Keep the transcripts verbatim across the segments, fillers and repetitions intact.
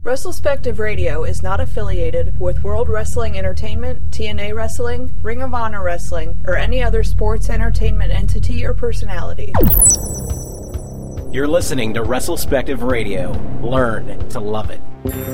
WrestleSpective Radio is not affiliated with World Wrestling Entertainment, T N A Wrestling, Ring of Honor Wrestling, or any other sports entertainment entity or personality. You're listening to WrestleSpective Radio. Learn to love it.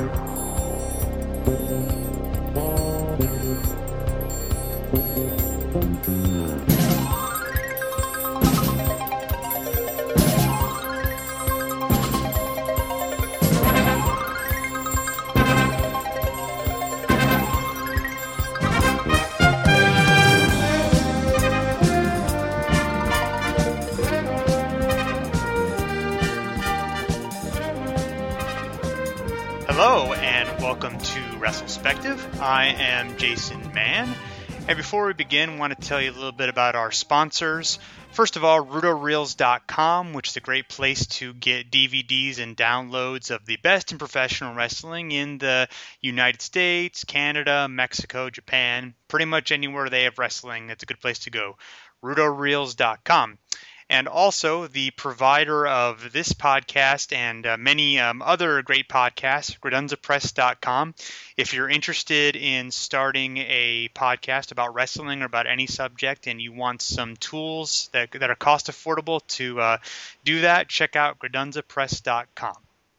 Hello and welcome to WrestleSpective. I am Jason Mann, and before we begin, I want to tell you a little bit about our sponsors. First of all, Rudo Reels dot com, which is a great place to get D V Ds and downloads of the best in professional wrestling in the United States, Canada, Mexico, Japan, pretty much anywhere they have wrestling. It's a good place to go. Rudo Reels dot com. And also the provider of this podcast and uh, many um, other great podcasts, Gradunza Press dot com. If you're interested in starting a podcast about wrestling or about any subject and you want some tools that, that are cost affordable to uh, do that, check out Gradunza Press dot com.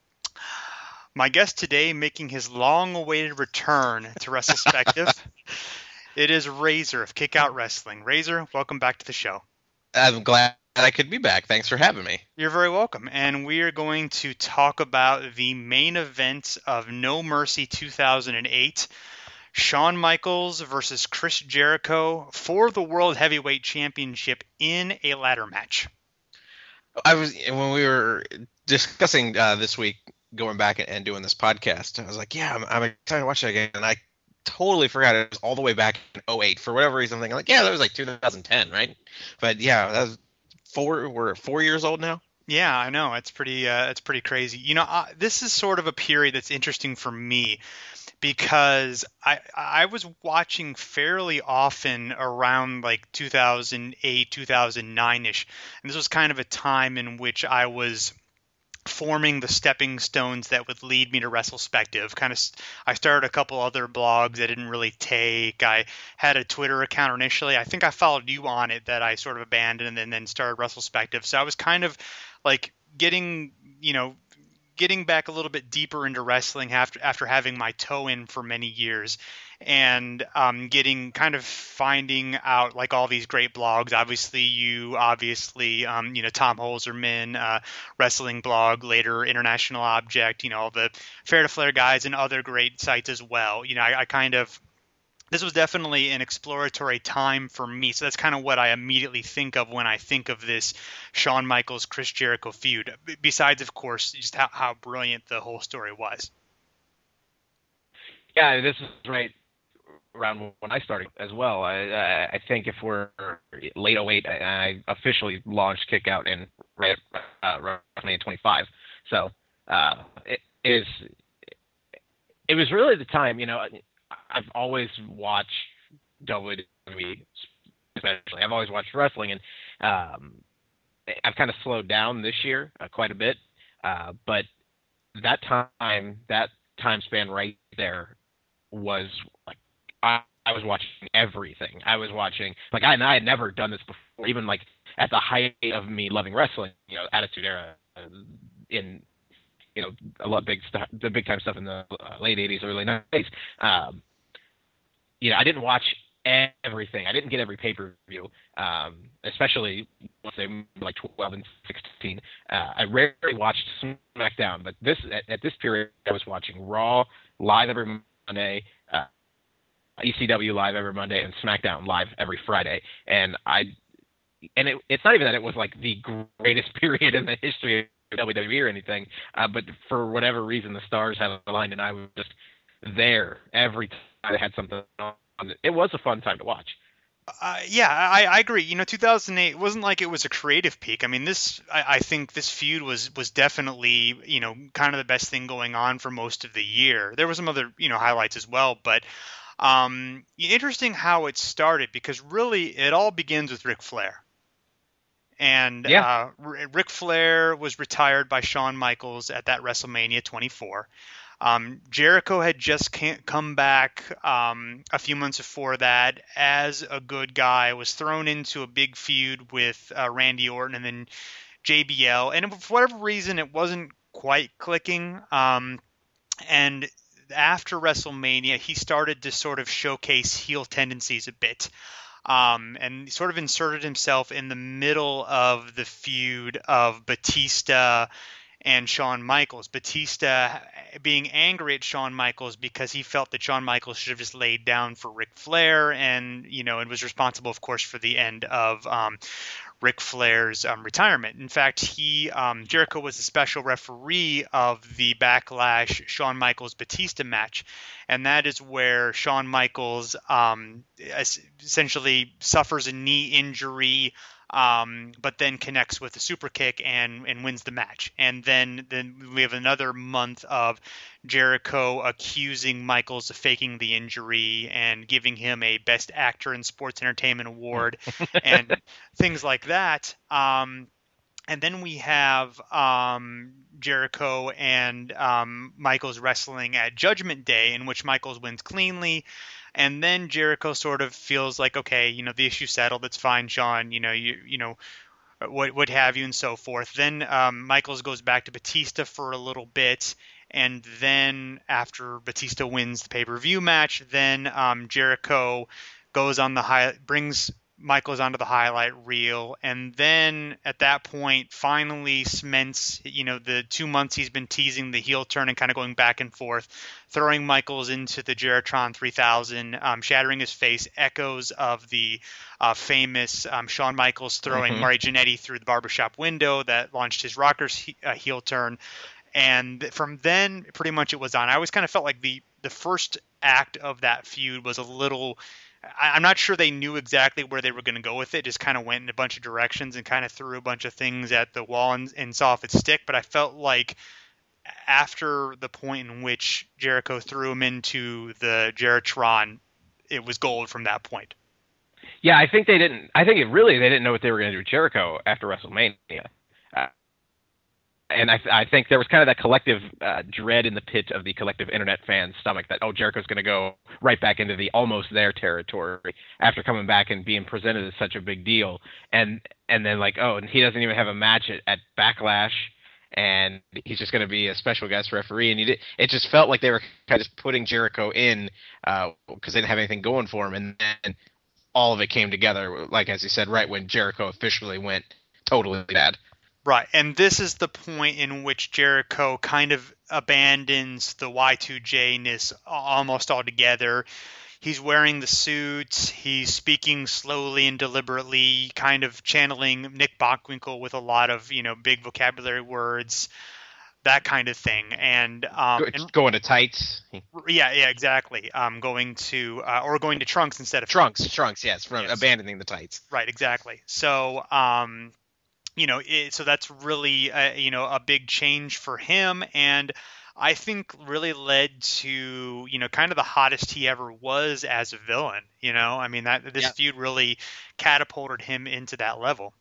My guest today, making his long-awaited return to WrestleSpective, it is Razor of Kick Out Wrestling. Razor, welcome back to the show. I'm glad I could be back. Thanks for having me. You're very welcome. And we are going to talk about the main event of No Mercy two thousand eight, Shawn Michaels versus Chris Jericho for the World Heavyweight Championship in a ladder match. I was when we were discussing uh, this week, going back and doing this podcast, I was like, yeah, I'm, I'm excited to watch it again. And I totally forgot it was all the way back in oh eight. For whatever reason, I'm thinking, like, yeah, that was like two thousand ten, right? But yeah, that was four. We're four years old now. Yeah, I know. It's pretty. Uh, it's pretty crazy. You know, uh, this is sort of a period that's interesting for me because I I was watching fairly often around like two thousand eight, two thousand nine ish, and this was kind of a time in which I was forming the stepping stones that would lead me to WrestleSpective. Kind of, I started a couple other blogs that didn't really take. I had a Twitter account initially. I think I followed you on it that I sort of abandoned and then started WrestleSpective. So I was kind of like getting, you know, getting back a little bit deeper into wrestling after after having my toe in for many years, and um, getting kind of finding out like all these great blogs. Obviously, you obviously um, you know Tom Holzerman, uh, wrestling blog, later International Object. You know the Fair to Flair guys and other great sites as well. You know I, I kind of. This was definitely an exploratory time for me. So that's kind of what I immediately think of when I think of this Shawn Michaels, Chris Jericho feud. Besides, of course, just how, how brilliant the whole story was. Yeah, this is right around when I started as well. I, I think if we're late oh eight, I officially launched Kick Out in right uh, WrestleMania twenty-five. So uh, it is. It was really the time, you know. I've always watched W W E, especially. I've always watched wrestling, and um, I've kind of slowed down this year uh, quite a bit. Uh, but that time, that time span right there was like I, I was watching everything. I was watching like I and I had never done this before, even like at the height of me loving wrestling, you know, Attitude Era uh, in. You know, a lot of big stuff, the big time stuff in the uh, late eighties, early nineties. Um, you know, I didn't watch everything. I didn't get every pay-per-view, um, especially once they moved like twelve and sixteen. Uh, I rarely watched SmackDown, but this at, at this period, I was watching Raw live every Monday, uh, E C W live every Monday, and SmackDown live every Friday. And I, and it, it's not even that it was like the greatest period in the history of W W E or anything, uh, but for whatever reason, the stars had aligned, and I was just there every time I had something on. It was a fun time to watch. Uh, yeah, I, I agree. You know, two thousand eight wasn't like it was a creative peak. I mean, this, I, I think this feud was was definitely, you know, kind of the best thing going on for most of the year. There was some other, you know, highlights as well, but um, interesting how it started because really it all begins with Ric Flair. And yeah. uh, Ric Flair was retired by Shawn Michaels at that WrestleMania twenty-four. Um, Jericho had just can't come back um, a few months before that as a good guy, was thrown into a big feud with uh, Randy Orton and then J B L, and for whatever reason, it wasn't quite clicking. Um, and after WrestleMania, he started to sort of showcase heel tendencies a bit. Um, and sort of inserted himself in the middle of the feud of Batista and Shawn Michaels. Batista being angry at Shawn Michaels because he felt that Shawn Michaels should have just laid down for Ric Flair, and you know, and was responsible, of course, for the end of um, Ric Flair's um, retirement. In fact, he um, Jericho was a special referee of the Backlash Shawn Michaels Batista match, and that is where Shawn Michaels um, essentially suffers a knee injury. Um, but then connects with a super kick and, and wins the match. And then, then we have another month of Jericho accusing Michaels of faking the injury and giving him a Best Actor in Sports Entertainment award and things like that. Um, and then we have um, Jericho and um, Michaels wrestling at Judgment Day, in which Michaels wins cleanly. And then Jericho sort of feels like, okay, you know, the issue's settled. It's fine, Shawn. You know, you you know, what what have you, and so forth. Then um, Michaels goes back to Batista for a little bit, and then after Batista wins the pay-per-view match, then um, Jericho goes on the high, brings Michaels onto the highlight reel, and then at that point finally cements, you know, the two months he's been teasing the heel turn and kind of going back and forth, throwing Michaels into the Jeritron three thousand, um, shattering his face, echoes of the uh, famous um, Shawn Michaels throwing mm-hmm. Marty Jannetty through the barbershop window that launched his Rockers he- uh, heel turn. And from then, pretty much it was on. I always kind of felt like the, the first act of that feud was a little... I'm not sure they knew exactly where they were going to go with it. Just kind of went in a bunch of directions and kind of threw a bunch of things at the wall and, and saw if it stick. But I felt like after the point in which Jericho threw him into the Jeritron, it was gold from that point. Yeah, I think they didn't. I think it really they didn't know what they were going to do with Jericho after WrestleMania. Uh, And I, I think there was kind of that collective uh, dread in the pit of the collective internet fans' stomach that, oh, Jericho's going to go right back into the almost there territory after coming back and being presented as such a big deal. And and then like, oh, and he doesn't even have a match at, at Backlash, and he's just going to be a special guest referee. And he did, it just felt like they were kind of just putting Jericho in because uh, they didn't have anything going for him. And then all of it came together, like as you said, right when Jericho officially went totally bad. Right, and this is the point in which Jericho kind of abandons the Y two J-ness almost altogether. He's wearing the suits, he's speaking slowly and deliberately, kind of channeling Nick Bockwinkel with a lot of, you know, big vocabulary words, that kind of thing. And, um, and going to tights. Yeah, yeah, exactly. Um, going to uh, or going to trunks instead of trunks. Trunks, trunks yes, from yes. abandoning the tights. Right, exactly. So, um, you know, it, so that's really, a, you know, a big change for him. And I think really led to, you know, kind of the hottest he ever was as a villain. You know, I mean, that this yeah. feud really catapulted him into that level.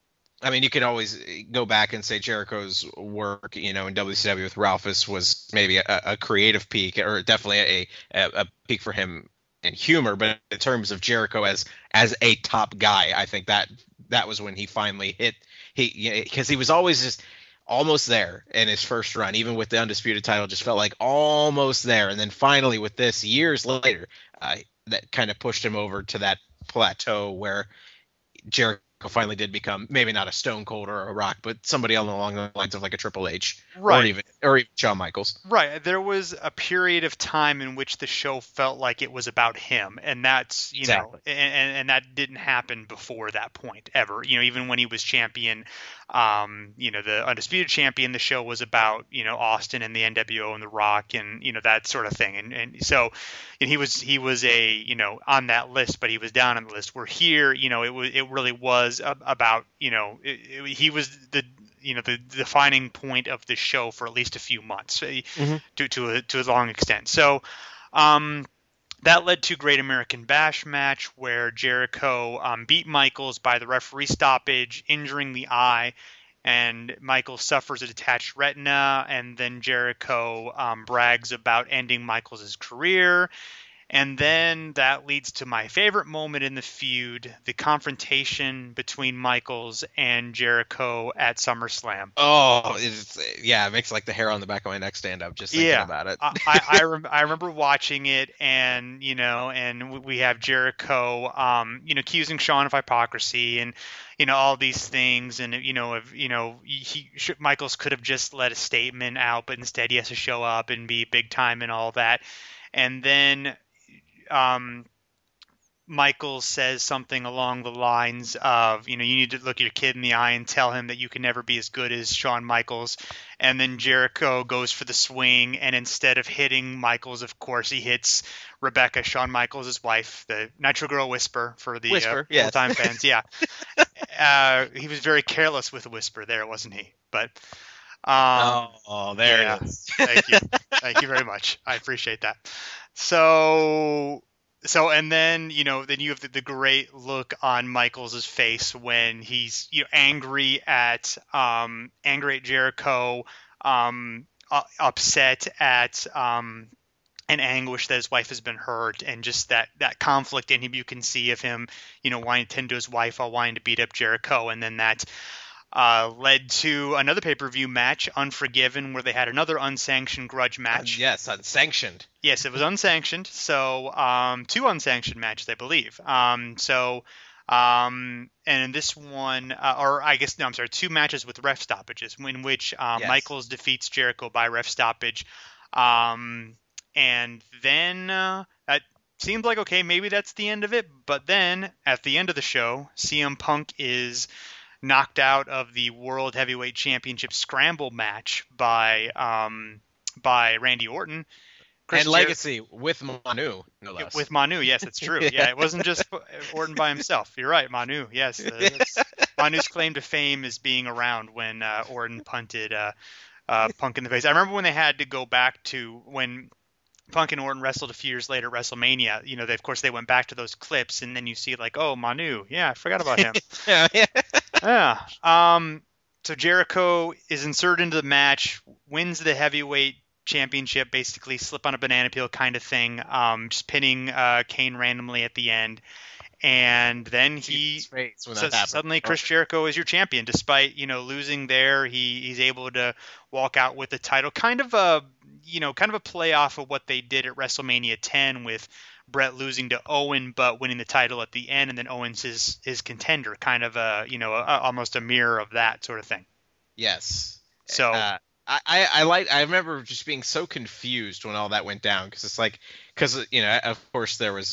I mean, you could always go back and say Jericho's work, you know, in W C W with Ralphus was maybe a, a creative peak, or definitely a, a, a peak for him in humor. But in terms of Jericho as as a top guy, I think that that was when he finally hit. He because he was always just almost there in his first run, even with the Undisputed title, just felt like almost there. And then finally with this years later, uh, that kind of pushed him over to that plateau where Jericho finally did become maybe not a Stone Cold or a Rock, but somebody along the lines of like a Triple H, right. or even or even Shawn Michaels. Right. There was a period of time in which the show felt like it was about him, and that's you exactly. know, and, and that didn't happen before that point ever. You know, even when he was champion, um, you know, the Undisputed Champion, the show was about you know Austin and the N W O and the Rock and you know that sort of thing, and and so and he was he was a you know on that list, but he was down on the list. Where here, you know, it was it really was about you know it, it, he was the you know the defining point of the show for at least a few months mm-hmm. to to a, to a long extent. So um, that led to Great American Bash match where Jericho um, beat Michaels by the referee stoppage, injuring the eye. and Michaels suffers a detached retina, and then Jericho um, brags about ending Michaels' career. And then that leads to my favorite moment in the feud, the confrontation between Michaels and Jericho at SummerSlam. Oh, it's, yeah, it makes like the hair on the back of my neck stand up just thinking yeah. about it. I I, I, rem- I remember watching it, and you know, and we have Jericho, um, you know, accusing Shawn of hypocrisy, and you know all these things, and you know, if you know, he, he Michaels could have just let a statement out, but instead he has to show up and be big time and all that, and then. Um, Michaels says something along the lines of, you know, you need to look your kid in the eye and tell him that you can never be as good as Shawn Michaels. And then Jericho goes for the swing, and instead of hitting Michaels, of course, he hits Rebecca, Shawn Michaels' wife, the Nitro Girl Whisper for the Whisper, uh, yes. old-time fans. Yeah. uh, he was very careless with a whisper there, wasn't he? But um, oh, there yeah, it is. Thank you. Thank you very much. I appreciate that. So, so, and then, you know, then you have the, the great look on Michaels' face when he's, you know, angry at, um, angry at Jericho, um, uh, upset at, um, and anguish that his wife has been hurt, and just that, that conflict in him. You can see of him, you know, wanting to tend to his wife while wanting to beat up Jericho. And then that, Uh, led to another pay-per-view match, Unforgiven, where they had another unsanctioned grudge match. Uh, yes, unsanctioned. Yes, it was unsanctioned. So um, two unsanctioned matches, I believe. Um, so um, and in this one, uh, or I guess no, I'm sorry, two matches with ref stoppages, in which um, Yes. Michaels defeats Jericho by ref stoppage, um, and then uh, that seems like okay, maybe that's the end of it. But then at the end of the show, C M Punk is knocked out of the World Heavyweight Championship scramble match by um, by Randy Orton. Chris and Jer- Legacy with Manu, no less. With Manu, yes, that's true. Yeah, it wasn't just Orton by himself. You're right, Manu. Yes, uh, that's- Manu's claim to fame is being around when uh, Orton punted uh, uh, Punk in the face. I remember when they had to go back to when Punk and Orton wrestled a few years later at WrestleMania. You know, they, of course, they went back to those clips, and then you see like, oh, Manu. Yeah, I forgot about him. yeah, yeah. Yeah. Um, so Jericho is inserted into the match, wins the heavyweight championship, basically slip on a banana peel kind of thing, um, just pinning uh, Kane randomly at the end. And then he so suddenly Chris Jericho is your champion, despite, you know, losing there. He he's able to walk out with the title, kind of a, you know, kind of a play off of what they did at WrestleMania ten with Brett losing to Owen, but winning the title at the end, and then Owens his his contender, kind of a, you know, a, almost a mirror of that sort of thing. Yes. So uh, I I I like I remember just being so confused when all that went down, because it's like because you know, of course there was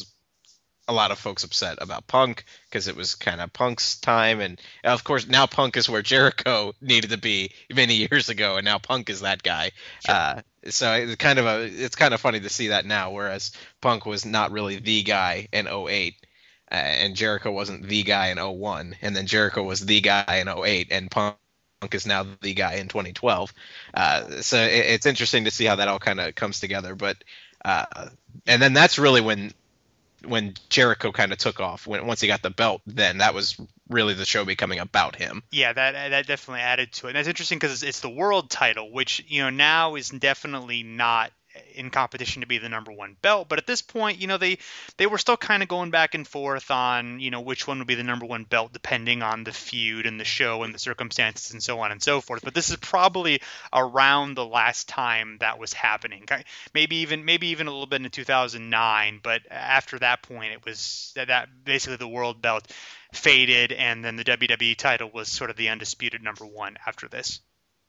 a lot of folks upset about Punk because it was kind of Punk's time, and of course now Punk is where Jericho needed to be many years ago, and now Punk is that guy. Sure. Uh, so it's kind of a it's kind of funny to see that now, whereas Punk was not really the guy in oh eight, uh, and Jericho wasn't the guy in oh one, and then Jericho was the guy in oh eight, and Punk is now the guy in twenty twelve. Uh, so it, it's interesting to see how that all kind of comes together. But uh, and then that's really when. when Jericho kind of took off, when once he got the belt, then that was really the show becoming about him. Yeah, that that definitely added to it. And that's interesting because it's, it's the world title, which, you know, now is definitely not in competition to be the number one belt. But at this point, you know, they they were still kind of going back and forth on, you know, which one would be the number one belt depending on the feud and the show and the circumstances and so on and so forth. But this is probably around the last time that was happening. Maybe even maybe even a little bit in two thousand nine. But after that point, it was that, that basically the world belt faded, and then the W W E title was sort of the undisputed number one after this.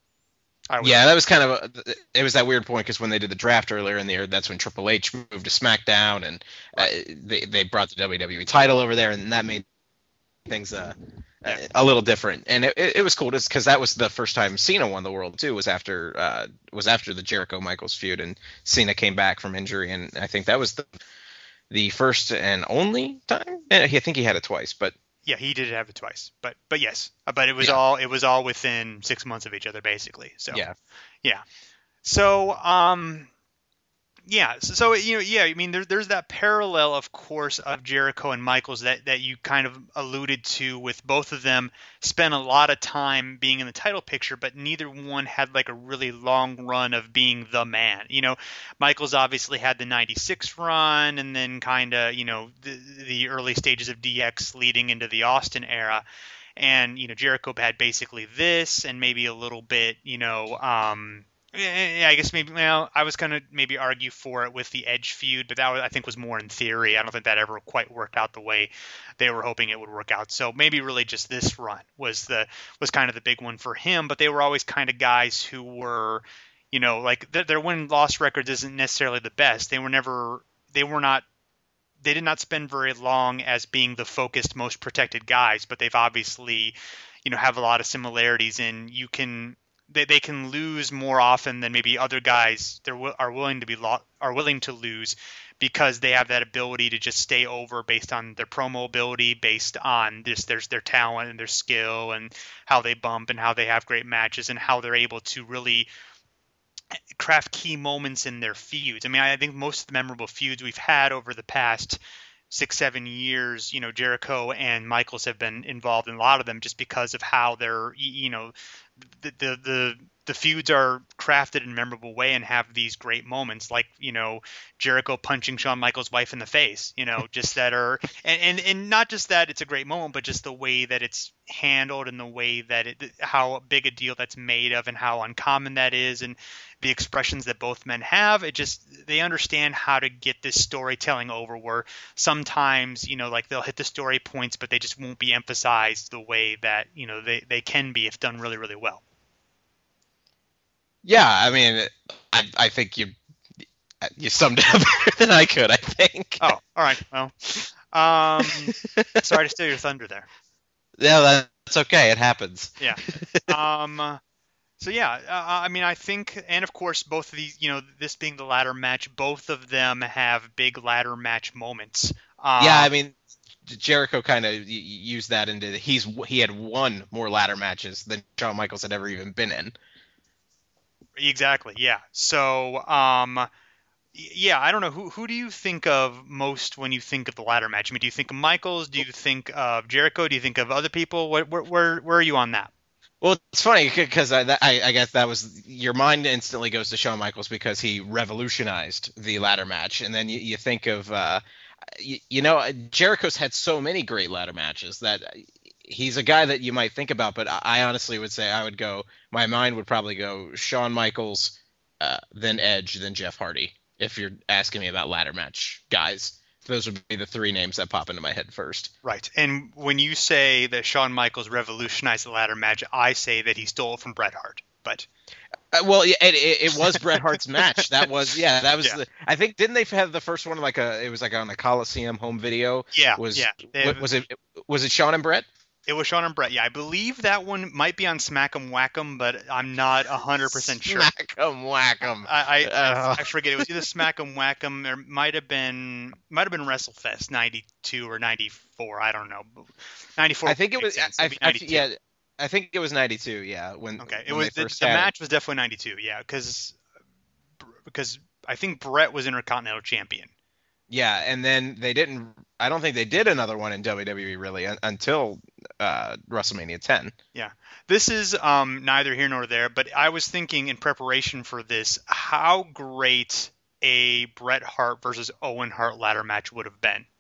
Yeah, that was kind of a, it was that weird point because when they did the draft earlier in the year, that's when Triple H moved to SmackDown, and uh, they they brought the W W E title over there, and that made things uh, yeah. a little different. And it, it, it was cool because that was the first time Cena won the world too. Was after uh, was after the Jericho Michaels feud, and Cena came back from injury, and I think that was the the first and only time. I think he had it twice, but. Yeah, he did have it twice, but but yes, but it was yeah. all it was all within six months of each other, basically. So yeah, yeah. So um, Yeah, so, so you know, yeah, I mean, there, there's that parallel, of course, of Jericho and Michaels that, that you kind of alluded to, with both of them spent a lot of time being in the title picture, but neither one had like a really long run of being the man. You know, Michaels obviously had the ninety-six run, and then kind of, you know, the, the early stages of D X leading into the Austin era. And, you know, Jericho had basically this and maybe a little bit, you know, um, yeah, I guess maybe, well, I was going to maybe argue for it with the Edge feud, but that was, I think, was more in theory. I don't think that ever quite worked out the way they were hoping it would work out. So maybe really just this run was the was kind of the big one for him. But they were always kind of guys who were, you know, like th- their win-loss records isn't necessarily the best. They were never, they were not, they did not spend very long as being the focused, most protected guys. But they've obviously, you know, have a lot of similarities in you can. They they can lose more often than maybe other guys they are willing to be lo- are willing to lose, because they have that ability to just stay over based on their promo ability, based on this there's their talent and their skill and how they bump and how they have great matches and how they're able to really craft key moments in their feuds. I mean, I think most of the memorable feuds we've had over the past six, seven years, you know, Jericho and Michaels have been involved in a lot of them just because of how they're, you know, the the the, the feuds are crafted in a memorable way and have these great moments, like, you know, Jericho punching Shawn Michaels' wife in the face, you know, just that are, and, and, and not just that it's a great moment, but just the way that it's handled and the way that it, how big a deal that's made of and how uncommon that is, and the expressions that both men have. It just, they understand how to get this storytelling over, where sometimes, you know, like they'll hit the story points, but they just won't be emphasized the way that, you know, they, they can be if done really, really well. Yeah, I mean, I, I think you you summed it up better than I could, I think. Oh, all right. Well, um, sorry to steal your thunder there. Yeah, that's okay. It happens. Yeah. Um, so, yeah, uh, I mean, I think, and of course, both of these, you know, this being the ladder match, both of them have big ladder match moments. Um, yeah, I mean, Jericho kind of used that into he's he had won more ladder matches than Shawn Michaels had ever even been in. Exactly. Yeah. So, um, yeah, I don't know. Who who do you think of most when you think of the ladder match? I mean, do you think of Michaels? Do you think of Jericho? Do you think of other people? Where where where, where are you on that? Well, it's funny because I, I, I guess that was your mind instantly goes to Shawn Michaels because he revolutionized the ladder match, and then you, you think of uh, you, you know Jericho's had so many great ladder matches that he's a guy that you might think about, but I honestly would say I would go, my mind would probably go Shawn Michaels, uh, then Edge, then Jeff Hardy. If you're asking me about ladder match guys, those would be the three names that pop into my head first. Right. And when you say that Shawn Michaels revolutionized the ladder match, I say that he stole it from Bret Hart. But uh, well, it, it, it was Bret Hart's match. That was yeah. That was yeah. the. I think didn't they have the first one like a? It was like on a Coliseum home video. Yeah. Was yeah. What, was it? Was it Shawn and Bret? It was Shawn and Bret. Yeah, I believe that one might be on Smack'em Whack'em, but I'm not one hundred percent sure. Smack'em Whack'em. I I, uh. I forget. It was either Smack'em Whack'em. There might have been might have been WrestleFest ninety-two or ninety-four. I don't know. ninety-four. I think it was. I, I, yeah, I think it was ninety-two. Yeah. When okay, it when was the, the match was definitely ninety-two. Yeah, because because I think Bret was Intercontinental Champion. Yeah, and then they didn't. I don't think they did another one in W W E really un, until uh, WrestleMania ten. Yeah, this is um, neither here nor there, but I was thinking in preparation for this, how great a Bret Hart versus Owen Hart ladder match would have been.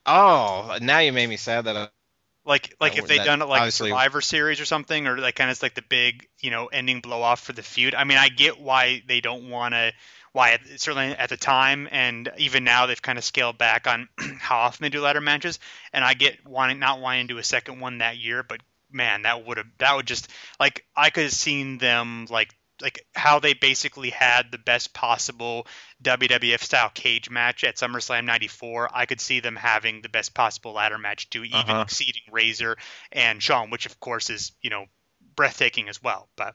Oh, now you made me sad that. I, like, like if they'd done it like obviously... Survivor Series or something, or like kind of like the big, you know, ending blow off for the feud. I mean, I get why they don't want to. Why, certainly at the time, and even now, they've kind of scaled back on how often they do ladder matches. And I get wanting not wanting to do a second one that year, but man, that would have that would just like I could have seen them like like how they basically had the best possible W W F style cage match at SummerSlam ninety-four. I could see them having the best possible ladder match, to even uh-huh. exceeding Razor and Shawn, which of course is, you know, breathtaking as well, but.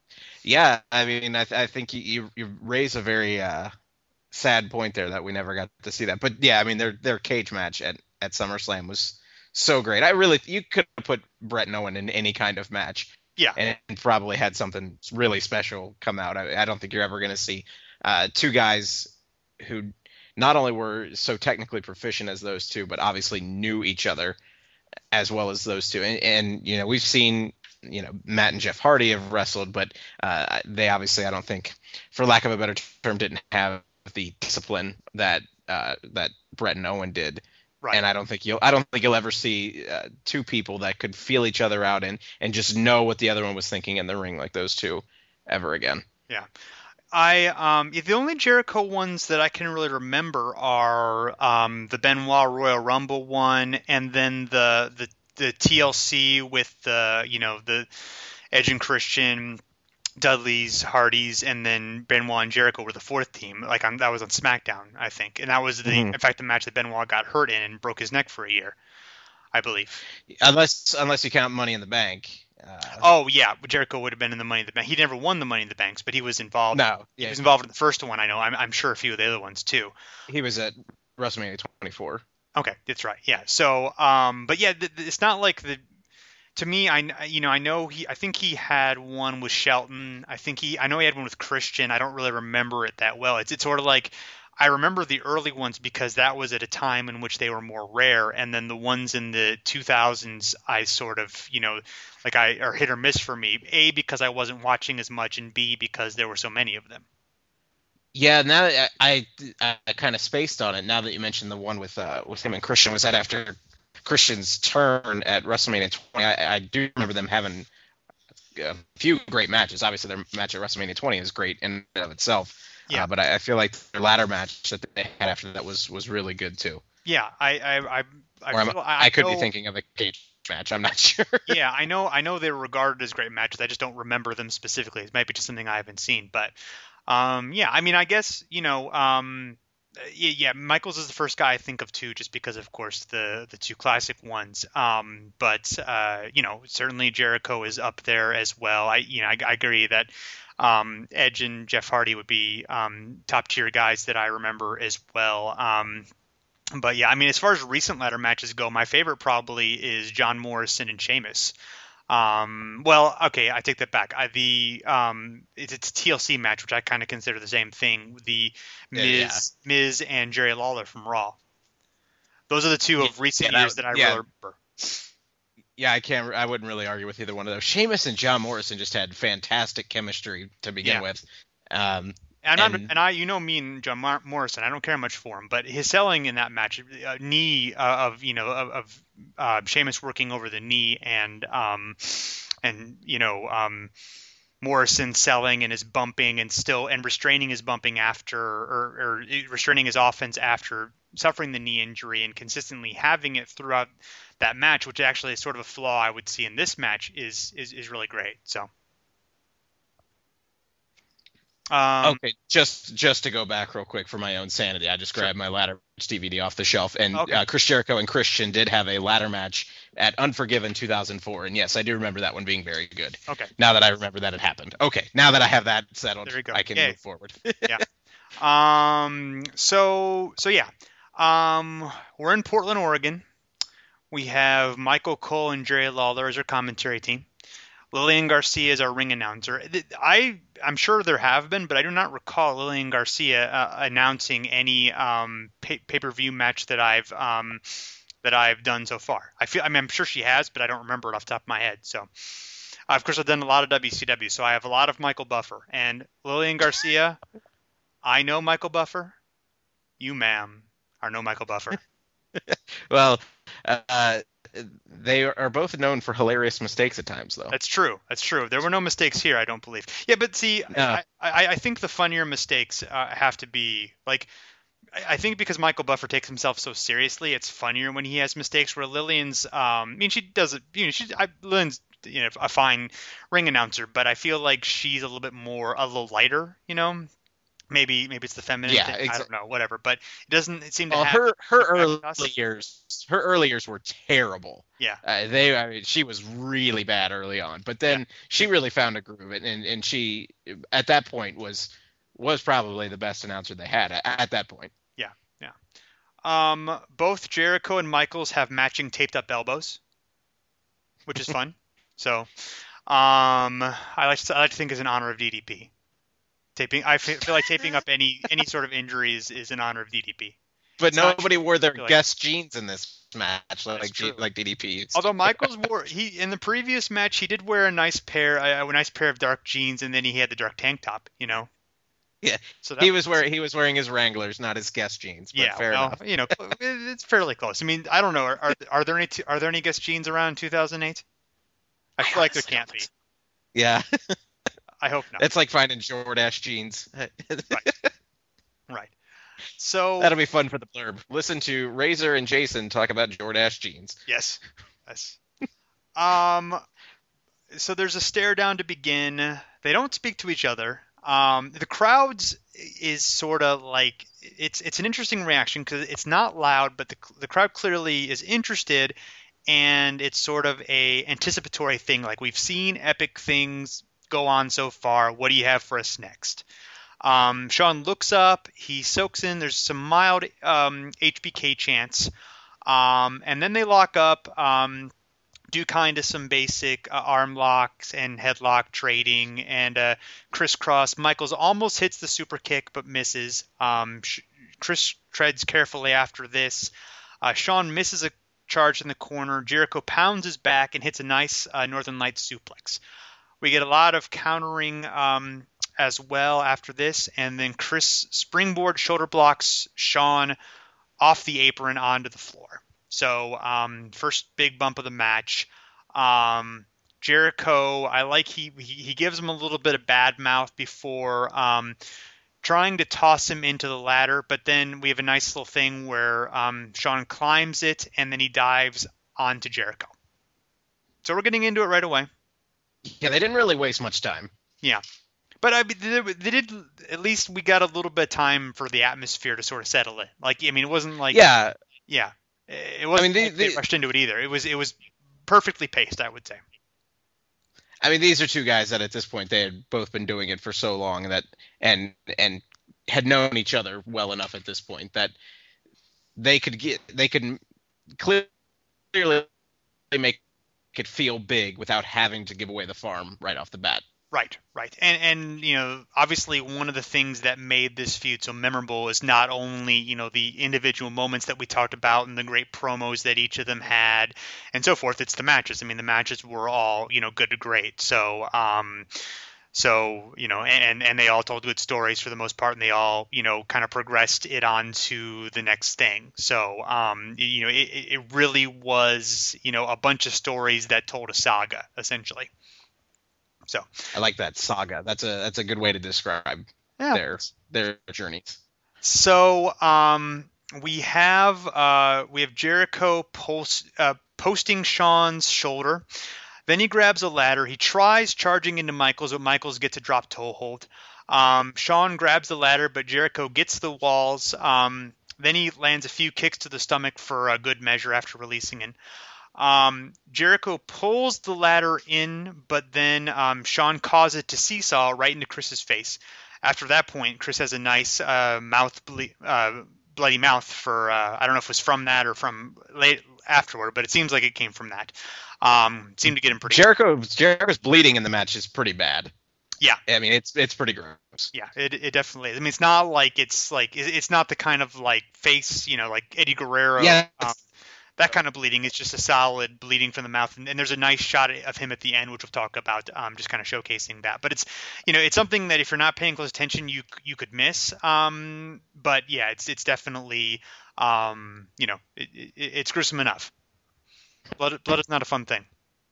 Yeah, I mean, I, th- I think you, you you raise a very uh, sad point there that we never got to see that. But yeah, I mean, their their cage match at, at SummerSlam was so great. I really, you could have put Bret and Owen in any kind of match. Yeah, and, and probably had something really special come out. I, I don't think you're ever going to see uh, two guys who not only were so technically proficient as those two, but obviously knew each other as well as those two. And, and you know, we've seen, you know, Matt and Jeff Hardy have wrestled, but uh, they obviously, I don't think, for lack of a better term, didn't have the discipline that uh, that Brett and Owen did. Right. And I don't think you'll I don't think you'll ever see uh, two people that could feel each other out and and just know what the other one was thinking in the ring like those two ever again. Yeah. I um the only Jericho ones that I can really remember are um the Benoit Royal Rumble one, and then the the the T L C with the, you know, the Edge and Christian, Dudley's, Hardy's, and then Benoit and Jericho were the fourth team. Like on, that was on SmackDown, I think, and that was the Mm-hmm. in fact the match that Benoit got hurt in and broke his neck for a year, I believe. Unless unless you count Money in the Bank. Uh, Oh yeah, Jericho would have been in the Money in the Bank. He never won the Money in the Banks, but he was involved. no, He yeah, was involved in the first one. I know. I'm, I'm sure a few of the other ones too. he was at WrestleMania twenty-four. Okay, that's right. Yeah. So, um, but yeah, th- th- it's not like the. To me, I you know I know he I think he had one with Shelton. I think he I know he had one with Christian. I don't really remember it that well. It's it's sort of like I remember the early ones because that was at a time in which they were more rare, and then the ones in the two thousands I sort of, you know, like I are hit or miss for me. A, because I wasn't watching as much, and B, because there were so many of them. Yeah, now that I I, I kind of spaced on it. Now that you mentioned the one with uh, with him and Christian, was that after Christian's turn at WrestleMania twenty? I, I do remember them having a few great matches. Obviously, their match at WrestleMania twenty is great in and of itself. Yeah. Uh, but I, I feel like their ladder match that they had after that was was really good too. Yeah, I I I, I, Or I'm- feel, I, I could know, be thinking of a cage match. I'm not sure. Yeah, I know I know they were regarded as great matches. I just don't remember them specifically. It might be just something I haven't seen, but um, yeah, I mean, I guess, you know, um, yeah, yeah, Michaels is the first guy I think of too, just because, of course, the the two classic ones. Um, but uh, you know, certainly Jericho is up there as well. I you know I, I agree that um, Edge and Jeff Hardy would be um, top tier guys that I remember as well. Um, but yeah, I mean, as far as recent ladder matches go, my favorite probably is John Morrison and Sheamus. Um, well, okay, I take that back. I, the um, it's, it's a T L C match, which I kind of consider the same thing. The Yeah, Miz, yeah. Miz and Jerry Lawler from Raw. Those are the two of recent Yeah, that- years that I yeah. really remember. Yeah, I can't. I wouldn't really argue with either one of those. Sheamus and John Morrison just had fantastic chemistry to begin Yeah. with. Um, And, I'm, And- and I, you know, me and John Mar- Morrison, I don't care much for him, but his selling in that match, uh, knee uh, of, you know, of, of uh, Sheamus working over the knee, and um, and you know, um, Morrison selling and his bumping and still and restraining his bumping after, or, or restraining his offense after suffering the knee injury, and consistently having it throughout that match, which actually is sort of a flaw I would see in this match, is is, is really great. So. Um, okay, just just to go back real quick for my own sanity, I just grabbed my ladder match D V D off the shelf, and Okay. uh, Chris Jericho and Christian did have a ladder match at Unforgiven two thousand four, and yes, I do remember that one being very good. Okay. Now that I remember that it happened. Okay, now that I have that settled, There we go. I can Yay. move forward. Um. So so yeah. Um. We're in Portland, Oregon. We have Michael Cole and Jerry Lawler as our commentary team. Lillian Garcia is our ring announcer. Th- I I'm sure there have been, but I do not recall Lillian Garcia uh, announcing any um pay per view match that I've um that I've done so far. I feel I mean I'm sure she has, but I don't remember it off the top of my head. So. Uh, of course, I've done a lot of W C W, so I have a lot of Michael Buffer. And Lillian Garcia, I know Michael Buffer. You, ma'am, are no Michael Buffer. Well, uh, they are both known for hilarious mistakes at times, though. That's true. That's true. There were no mistakes here, I don't believe. Yeah, but see, No. I, I, I think the funnier mistakes uh, have to be, like, I I think because Michael Buffer takes himself so seriously, it's funnier when he has mistakes. Where Lillian's, um, I mean, she does it. You know, she's I, Lillian's, you know, a fine ring announcer, but I feel like she's a little bit more, a little lighter. You know, maybe maybe it's the feminine Yeah, thing. I exa- don't know, whatever. But it doesn't it seem to Well, have her her affect early us. years, her early years were terrible. Yeah. Uh, they, I mean, she was really bad early on, but then she really found a groove, and, and and she at that point was was probably the best announcer they had at, at that point. Um, both Jericho and Michaels have matching taped up elbows, which is fun. So, um, I like to, I like to think as an honor of D D P. Taping. I feel feel like taping up any any sort of injuries is in honor of D D P. But It's not nobody true. wore their I feel like- guest jeans in this match, like That's G- true. like D D P. used Although to. Michaels wore he in the previous match he did wear a nice pair a, a nice pair of dark jeans and then he had the dark tank top. You know. Yeah. So that he was wearing he was wearing his Wranglers, not his guest jeans. But Yeah, fair well, enough. you know, it- it's fairly close. I mean, I don't know. Are are, are there any t- are there any guest jeans around in two thousand eight? I feel like there can't be. Yeah, I hope not. it's like finding Jordache jeans. Right. So That'll be fun for the blurb. Listen to Razor and Jason talk about Jordache jeans. yes, yes. Um, so there's a stare down to begin. They don't speak to each other. Um, the crowds is sort of like it's it's an interesting reaction because it's not loud, but the the crowd clearly is interested, and it's sort of a anticipatory thing. Like we've seen epic things go on so far. What do you have for us next? Um, Sean looks up. He soaks in. There's some mild um, H B K chants, um, and then they lock up. Um, do kind of some basic uh, arm locks and headlock trading and uh, crisscross. Michaels almost hits the super kick but misses. Um, Sh- Chris treads carefully after this. Uh, Sean misses a charge in the corner. Jericho pounds his back and hits a nice uh, Northern Lights suplex. We get a lot of countering um, as well after this, and then Chris springboard shoulder blocks Sean off the apron onto the floor. So um, first big bump of the match. Um, Jericho, I like he, he he gives him a little bit of bad mouth before um, trying to toss him into the ladder, but then we have a nice little thing where um, Sean climbs it and then he dives onto Jericho. So we're getting into it right away. Yeah, they didn't really waste much time. Yeah. But I mean, they, they did. At least we got a little bit of time for the atmosphere to sort of settle in. Like, I mean, it wasn't like Yeah, yeah, it wasn't. I mean, like they- they they- rushed into it either. It was it was perfectly paced, I would say. I mean, these are two guys that at this point they had both been doing it for so long that and and had known each other well enough at this point that they could get they could clearly make it feel big without having to give away the farm right off the bat. Right, right. And, and, you know, obviously one of the things that made this feud so memorable is not only, you know, the individual moments that we talked about and the great promos that each of them had and so forth. It's the matches. I mean, the matches were all, you know, good to great. So, um, so, you know, and, and they all told good stories for the most part, and they all, you know, kind of progressed it on to the next thing. So, um, you know, it, it really was, you know, a bunch of stories that told a saga, essentially. So I like that saga. That's a that's a good way to describe yeah. their their journeys. So um, we have uh, we have Jericho post, uh, posting Sean's shoulder. Then he grabs a ladder. He tries charging into Michaels, but Michaels gets a drop toe hold. Um, Sean grabs the ladder, but Jericho gets the walls. Um, then he lands a few kicks to the stomach for a good measure after releasing it. Um, Jericho pulls the ladder in, but then um, Sean causes it to seesaw right into Chris's face. After that point, Chris has a nice uh, mouth ble- uh, bloody mouth for uh, I don't know if it was from that or from late afterward, but it seems like it came from that. Um, seemed to get him pretty. Jericho Jericho's bleeding in the match is pretty bad. Yeah. I mean it's it's pretty gross. Yeah, it it definitely is. I mean, it's not like it's like it- it's not the kind of like face, you know, like Eddie Guerrero. Yeah. Um, that kind of bleeding. It's just a solid bleeding from the mouth, and, and there's a nice shot of him at the end, which we'll talk about, um, just kind of showcasing that. But it's, you know, it's something that if you're not paying close attention, you you could miss. Um, but yeah, it's it's definitely, um, you know, it, it, it's gruesome enough. Blood blood is not a fun thing.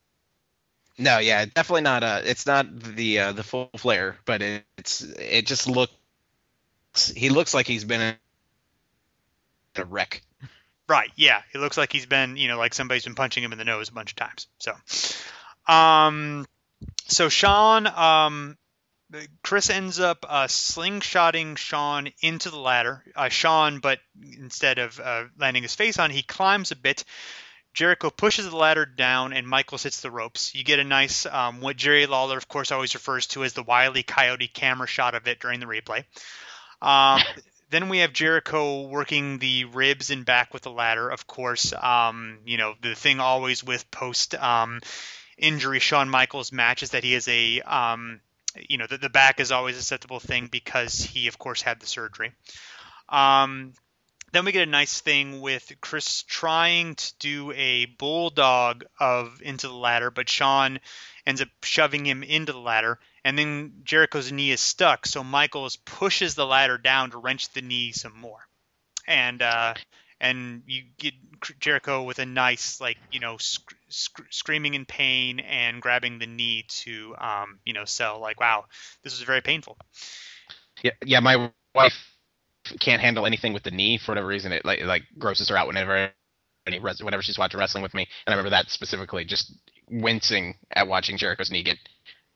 No, yeah, definitely not. Uh, it's not the uh, the full flare, but it, it's it just looks. He looks like he's been in a wreck. Right. Yeah. It looks like he's been, you know, like somebody's been punching him in the nose a bunch of times. So, um, so Sean, um, Chris ends up uh, slingshotting Sean into the ladder. Uh, Sean, but instead of uh, landing his face on, he climbs a bit. Jericho pushes the ladder down, and Michaels hits the ropes. You get a nice, um, what Jerry Lawler, of course, always refers to as the Wile E. Coyote camera shot of it during the replay. Um, Then we have Jericho working the ribs and back with the ladder, of course. Um, you know, the thing always with post um, injury Shawn Michaels match is that he has a um, you know, the, the back is always a acceptable thing because he, of course, had the surgery. Um, then we get a nice thing with Chris trying to do a bulldog of into the ladder, but Shawn ends up shoving him into the ladder. And then Jericho's knee is stuck, so Michaels pushes the ladder down to wrench the knee some more. And uh, and you get Jericho with a nice, like, you know, sc- sc- screaming in pain and grabbing the knee to, um, you know, sell, like, wow, this was very painful. Yeah, yeah. My wife can't handle anything with the knee for whatever reason. It like it, like grosses her out whenever any res- whenever she's watching wrestling with me. And I remember that specifically, just wincing at watching Jericho's knee get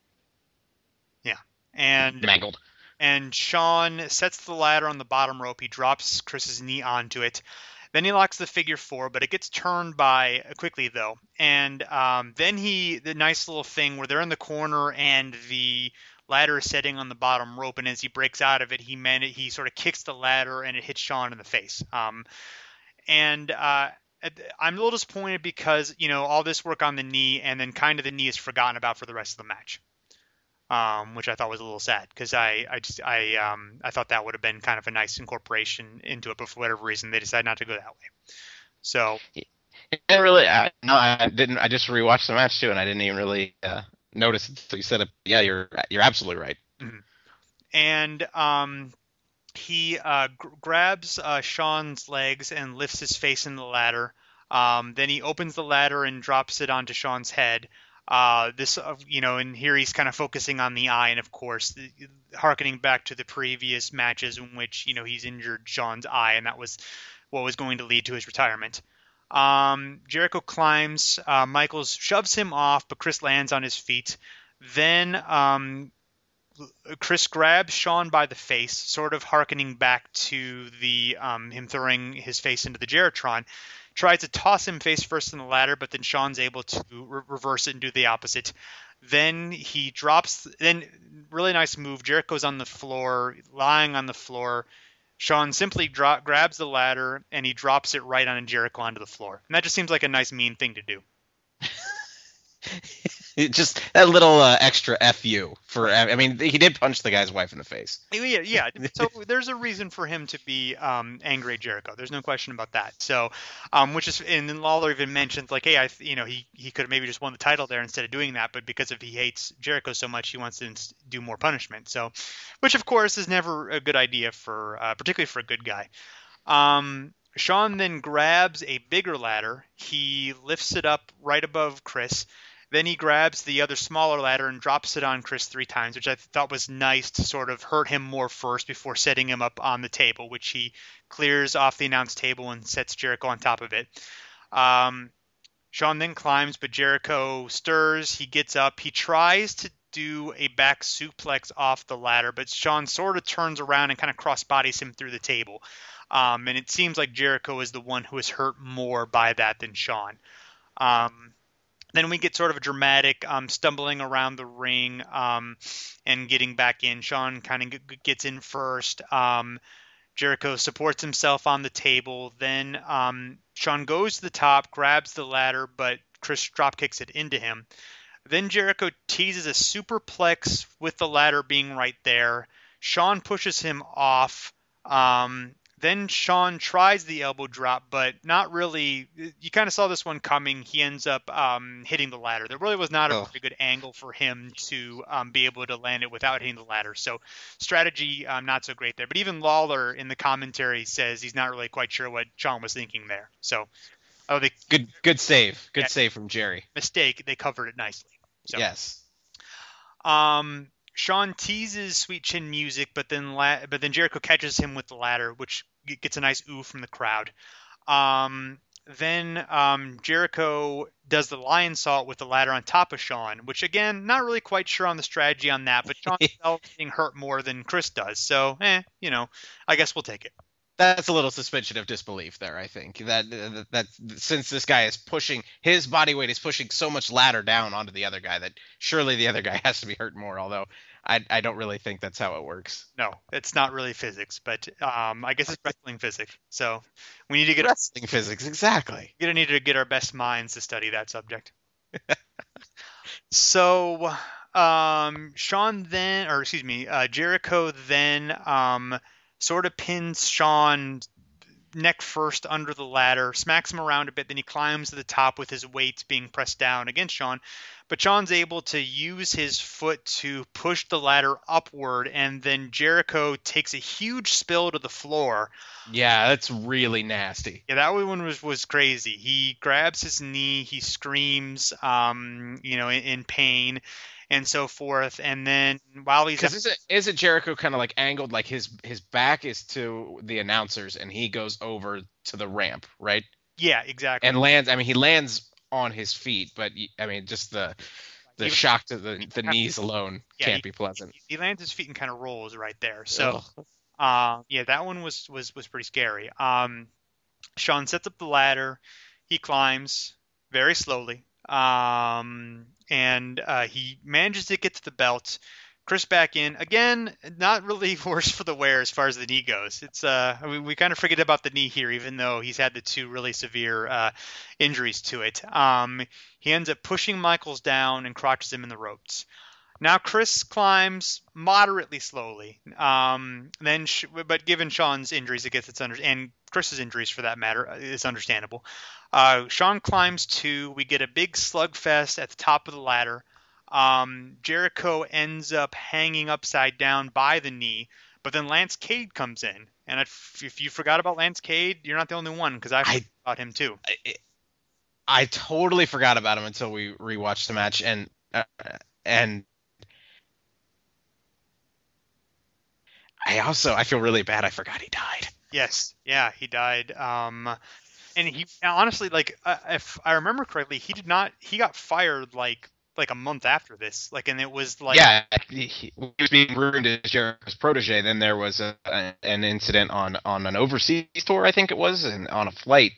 yeah and mangled. And Shawn sets the ladder on the bottom rope. He drops Chris's knee onto it. Then he locks the figure four, but it gets turned by quickly, though. And um, then he, the nice little thing where they're in the corner and the ladder is setting on the bottom rope, and as he breaks out of it, he man- he sort of kicks the ladder and it hits Shawn in the face. Um, and uh, I'm a little disappointed because, you know, all this work on the knee, and then kind of the knee is forgotten about for the rest of the match. Um, which I thought was a little sad because I, I just I um I thought that would have been kind of a nice incorporation into it, but for whatever reason they decided not to go that way. So it really I, no I didn't I just rewatched the match too, and I didn't even really uh, notice it. So you said it. Yeah, you're you're absolutely right. Mm-hmm. And um he uh, g- grabs uh, Shawn's legs and lifts his face in the ladder. Um, then he opens the ladder and drops it onto Shawn's head. Uh, this, uh, you know, and here he's kind of focusing on the eye, and of course, the, harkening back to the previous matches in which, you know, he's injured Shawn's eye, and that was what was going to lead to his retirement. Um, Jericho climbs, uh, Michaels shoves him off, but Chris lands on his feet. Then um, Chris grabs Shawn by the face, sort of harkening back to the um, him throwing his face into the Jeritron. Tries to toss him face first in the ladder, but then Shawn's able to re- reverse it and do the opposite. Then he drops. Then really nice move. Jericho's on the floor, lying on the floor. Shawn simply dro- grabs the ladder and he drops it right on Jericho onto the floor. And that just seems like a nice mean thing to do. Just that little uh, extra F U for. I mean, he did punch the guy's wife in the face. Yeah, yeah. So there's a reason for him to be um, angry at Jericho. There's no question about that. So, um, which is, and then Lawler even mentioned like, hey, I, you know, he he could have maybe just won the title there instead of doing that, but because if he hates Jericho so much, he wants to do more punishment. So, which of course is never a good idea for, uh, particularly for a good guy. Um, Shawn then grabs a bigger ladder. He lifts it up right above Chris. Then he grabs the other smaller ladder and drops it on Chris three times, which I thought was nice to sort of hurt him more first before setting him up on the table, which he clears off the announce table and sets Jericho on top of it. Um, Shawn then climbs, but Jericho stirs. He gets up. He tries to do a back suplex off the ladder, but Shawn sort of turns around and kind of cross-bodies him through the table. Um, and it seems like Jericho is the one who is hurt more by that than Shawn. Um, Then we get sort of a dramatic um, stumbling around the ring um, and getting back in. Shawn kind of g- gets in first. Um, Jericho supports himself on the table. Then um, Shawn goes to the top, grabs the ladder, but Chris drop kicks it into him. Then Jericho teases a superplex with the ladder being right there. Shawn pushes him off. Um, Then Shawn tries the elbow drop, but not really. You kind of saw this one coming. He ends up um, hitting the ladder. There really was not a Oh. very good angle for him to um, be able to land it without hitting the ladder. So strategy, um, not so great there. But even Lawler in the commentary says he's not really quite sure what Shawn was thinking there. So, oh, they Good, good save. Good Yeah. save from Jerry. mistake. They covered it nicely. So, Yes. Um, Shawn teases Sweet Chin Music, but then la- but then Jericho catches him with the ladder, which g- gets a nice ooh from the crowd. Um, then um, Jericho does the lion salt with the ladder on top of Shawn, which again, not really quite sure on the strategy on that, but Shawn himself being hurt more than Chris does, so eh, you know, I guess we'll take it. That's a little suspension of disbelief there, I think. That, that that since this guy is pushing, his body weight is pushing so much ladder down onto the other guy that surely the other guy has to be hurt more, although I I don't really think that's how it works. No, it's not really physics, but um, I guess it's wrestling physics. So we need to get Wrestling physics, exactly. We're gonna need to get our best minds to study that subject. So, um, Shawn then, or excuse me, uh, Jericho then um, sort of pins Shawn neck first under the ladder, smacks him around a bit, then he climbs to the top with his weight being pressed down against Shawn. But Shawn's able to use his foot to push the ladder upward, and then Jericho takes a huge spill to the floor. Yeah, that's really nasty. Yeah, that one was, was crazy. He grabs his knee, he screams, um, you know, in, in pain and so forth. And then while he's because isn't, isn't Jericho kind of like angled, like his his back is to the announcers, and he goes over to the ramp, right? Yeah, exactly. And lands. I mean, he lands on his feet, but I mean, just the the Even, shock to the the knees alone yeah, can't he, be pleasant. He, he lands his feet and kind of rolls right there. So, uh, yeah, that one was was was pretty scary. Um, Shawn sets up the ladder. He climbs very slowly. Um, and uh, he manages to get to the belt. Chris back in again, not really worse for the wear as far as the knee goes. It's uh, we, we kind of forget about the knee here, even though he's had the two really severe uh, injuries to it. Um, he ends up pushing Michaels down and crotches him in the ropes. Now Chris climbs moderately slowly. Um, then, sh- but given Shawn's injuries, I guess it's under and Chris's injuries for that matter, it's understandable. Uh, Shawn climbs too. We get a big slugfest at the top of the ladder. Um, Jericho ends up hanging upside down by the knee, but then Lance Cade comes in. And if, if you forgot about Lance Cade, you're not the only one, because I forgot about him too. I, I totally forgot about him until we rewatched the match, and uh, and I also I feel really bad. I forgot he died. Yes, yeah, he died. Um, and he honestly, like, uh, if I remember correctly, he did not. He got fired like. like a month after this, like, and it was like, yeah, he, he was being ruined as Jericho's protege. Then there was a, a, an incident on, on an overseas tour, I think it was, and on a flight.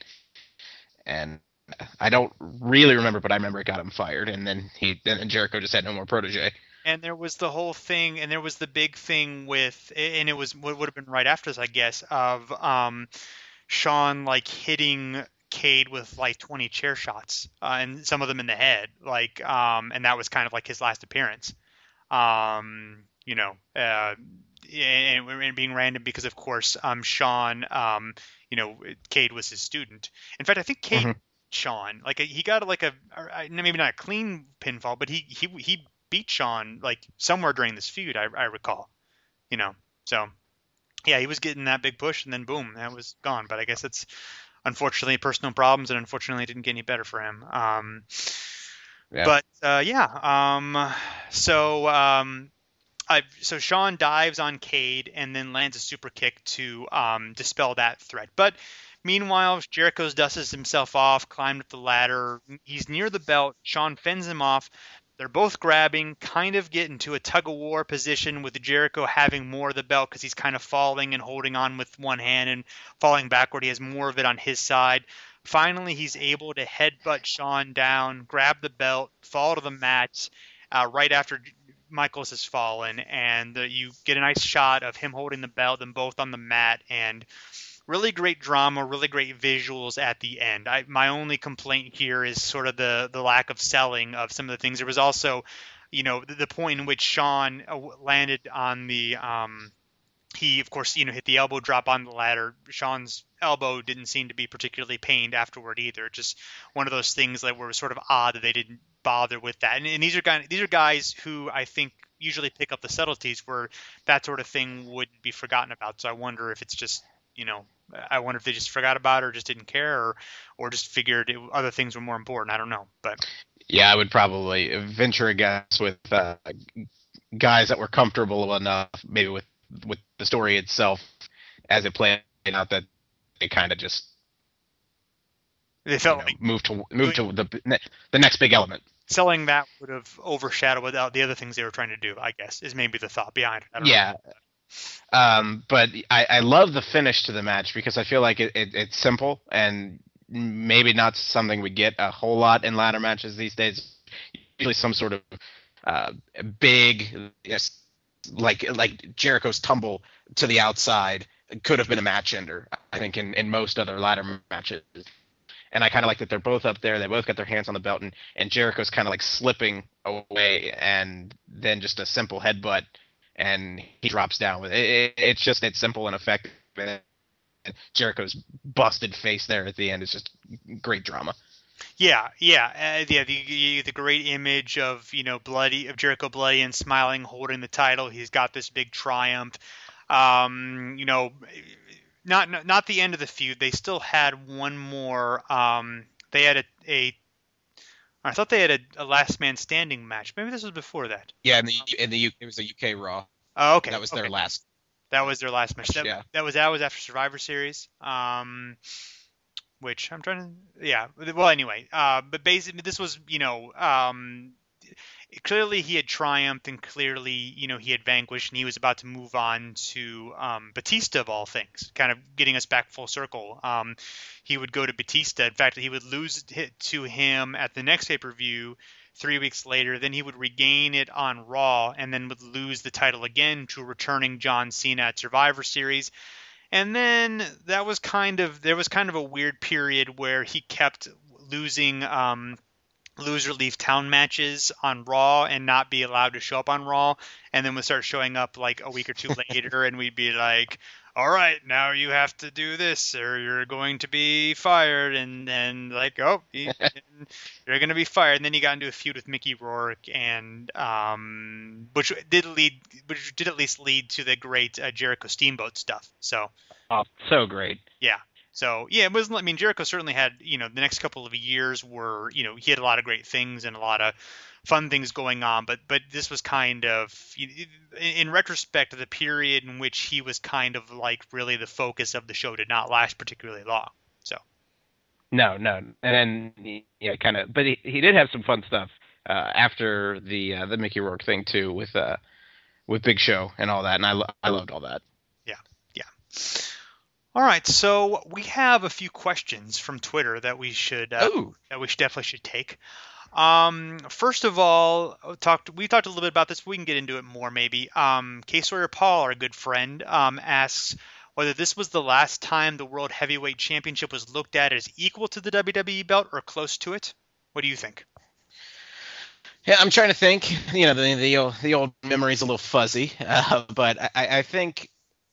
And I don't really remember, but I remember it got him fired. And then he, then Jericho just had no more protege. And there was the whole thing, and there was the big thing with, and it was what would have been right after this, I guess, of um, Shawn like hitting Cade with like twenty chair shots, uh, and some of them in the head, like, um, and that was kind of like his last appearance, um, you know, uh, and, and being random because of course, um, Shawn, um, you know, Cade was his student. In fact, I think Cade, mm-hmm. Shawn, like he got like a, maybe not a clean pinfall, but he, he, he beat Shawn like somewhere during this feud. I, I recall, you know, so yeah, he was getting that big push and then boom, that was gone. But I guess it's, unfortunately, personal problems, and unfortunately, it didn't get any better for him. Um, yeah. But uh, yeah, um, so um, I so Shawn dives on Cade and then lands a super kick to um, dispel that threat. But meanwhile, Jericho dusts himself off, climbed up the ladder. He's near the belt. Shawn fends him off. They're both grabbing, kind of get into a tug-of-war position with Jericho having more of the belt because he's kind of falling and holding on with one hand and falling backward. He has more of it on his side. Finally, he's able to headbutt Shawn down, grab the belt, fall to the mat uh, right after Michaels has fallen, and uh, you get a nice shot of him holding the belt, them both on the mat, and really great drama, really great visuals at the end. I, my only complaint here is sort of the, the lack of selling of some of the things. There was also, you know, the, the point in which Shawn landed on the, um, he, of course, you know, hit the elbow drop on the ladder. Shawn's elbow didn't seem to be particularly pained afterward either. Just one of those things that were sort of odd that they didn't bother with that. And, and these are guys, these are guys who I think usually pick up the subtleties where that sort of thing would be forgotten about. So I wonder if it's just, you know, I wonder if they just forgot about it or just didn't care or, or just figured it, other things were more important. I don't know. But yeah, I would probably venture a guess with uh, guys that were comfortable enough, maybe with, with the story itself as it played out, that they kind of just they felt you know, like moved to move to the the next big element. Selling that would have overshadowed without the other things they were trying to do, I guess, is maybe the thought behind it. I don't yeah. know. Um, but I, I love the finish to the match because I feel like it, it, it's simple and maybe not something we get a whole lot in ladder matches these days. Usually some sort of uh, big, yes, like like Jericho's tumble to the outside could have been a match ender, I think, in, in most other ladder matches. and I kind of like that they're both up there. They both got their hands on the belt, and, and Jericho's kind of like slipping away, and then just a simple headbutt, and he drops down with it. it it's just it's simple and effective. And Jericho's busted face there at the end is just great drama. Yeah, yeah, uh, yeah. The the great image of you know bloody of Jericho bloody and smiling, holding the title. He's got this big triumph. Um, you know, not not the end of the feud. They still had one more. Um, they had a, a I thought they had a, a last man standing match. Maybe this was before that. Yeah, in the in the U, it was a U K Raw. Oh, okay. That was okay. their last. That was their last match. That, yeah. that was that was after Survivor Series. Um, which I'm trying to, yeah. Well, anyway, uh, but basically this was, you know, um, clearly he had triumphed and clearly, you know, he had vanquished and he was about to move on to um, Batista of all things, kind of getting us back full circle. Um, he would go to Batista. In fact, he would lose it to him at the next pay-per-view three weeks later. Then he would regain it on Raw and then would lose the title again to returning John Cena at Survivor Series. And then that was kind of, there was kind of a weird period where he kept losing um, lose or leave town matches on Raw and not be allowed to show up on Raw. And then would start showing up like a week or two later and we'd be like, all right, now you have to do this or you're going to be fired. And then like, oh, you're going to be fired. And then he got into a feud with Mickey Rourke, and um, which did lead, which did at least lead to the great uh, Jericho Steamboat stuff. So, oh, so great. Yeah. So yeah, it wasn't. I mean, Jericho certainly had, you know, the next couple of years were, you know, he had a lot of great things and a lot of fun things going on, but but this was kind of, in retrospect, the period in which he was kind of like really the focus of the show did not last particularly long. So no, no, and then yeah, kind of, but he, he did have some fun stuff uh, after the uh, the Mickey Rourke thing too, with uh with Big Show and all that, and I lo- I loved all that. Yeah, yeah. All right, so we have a few questions from Twitter that we should uh, that we should definitely should take. Um, first of all, talked we talked a little bit about this, but we can get into it more maybe. Um, K. Sawyer Paul, our good friend, um, asks whether this was the last time the World Heavyweight Championship was looked at as equal to the W W E belt or close to it. What do you think? Yeah, I'm trying to think. You know, the the old, the old memory's a little fuzzy, uh, but I, I think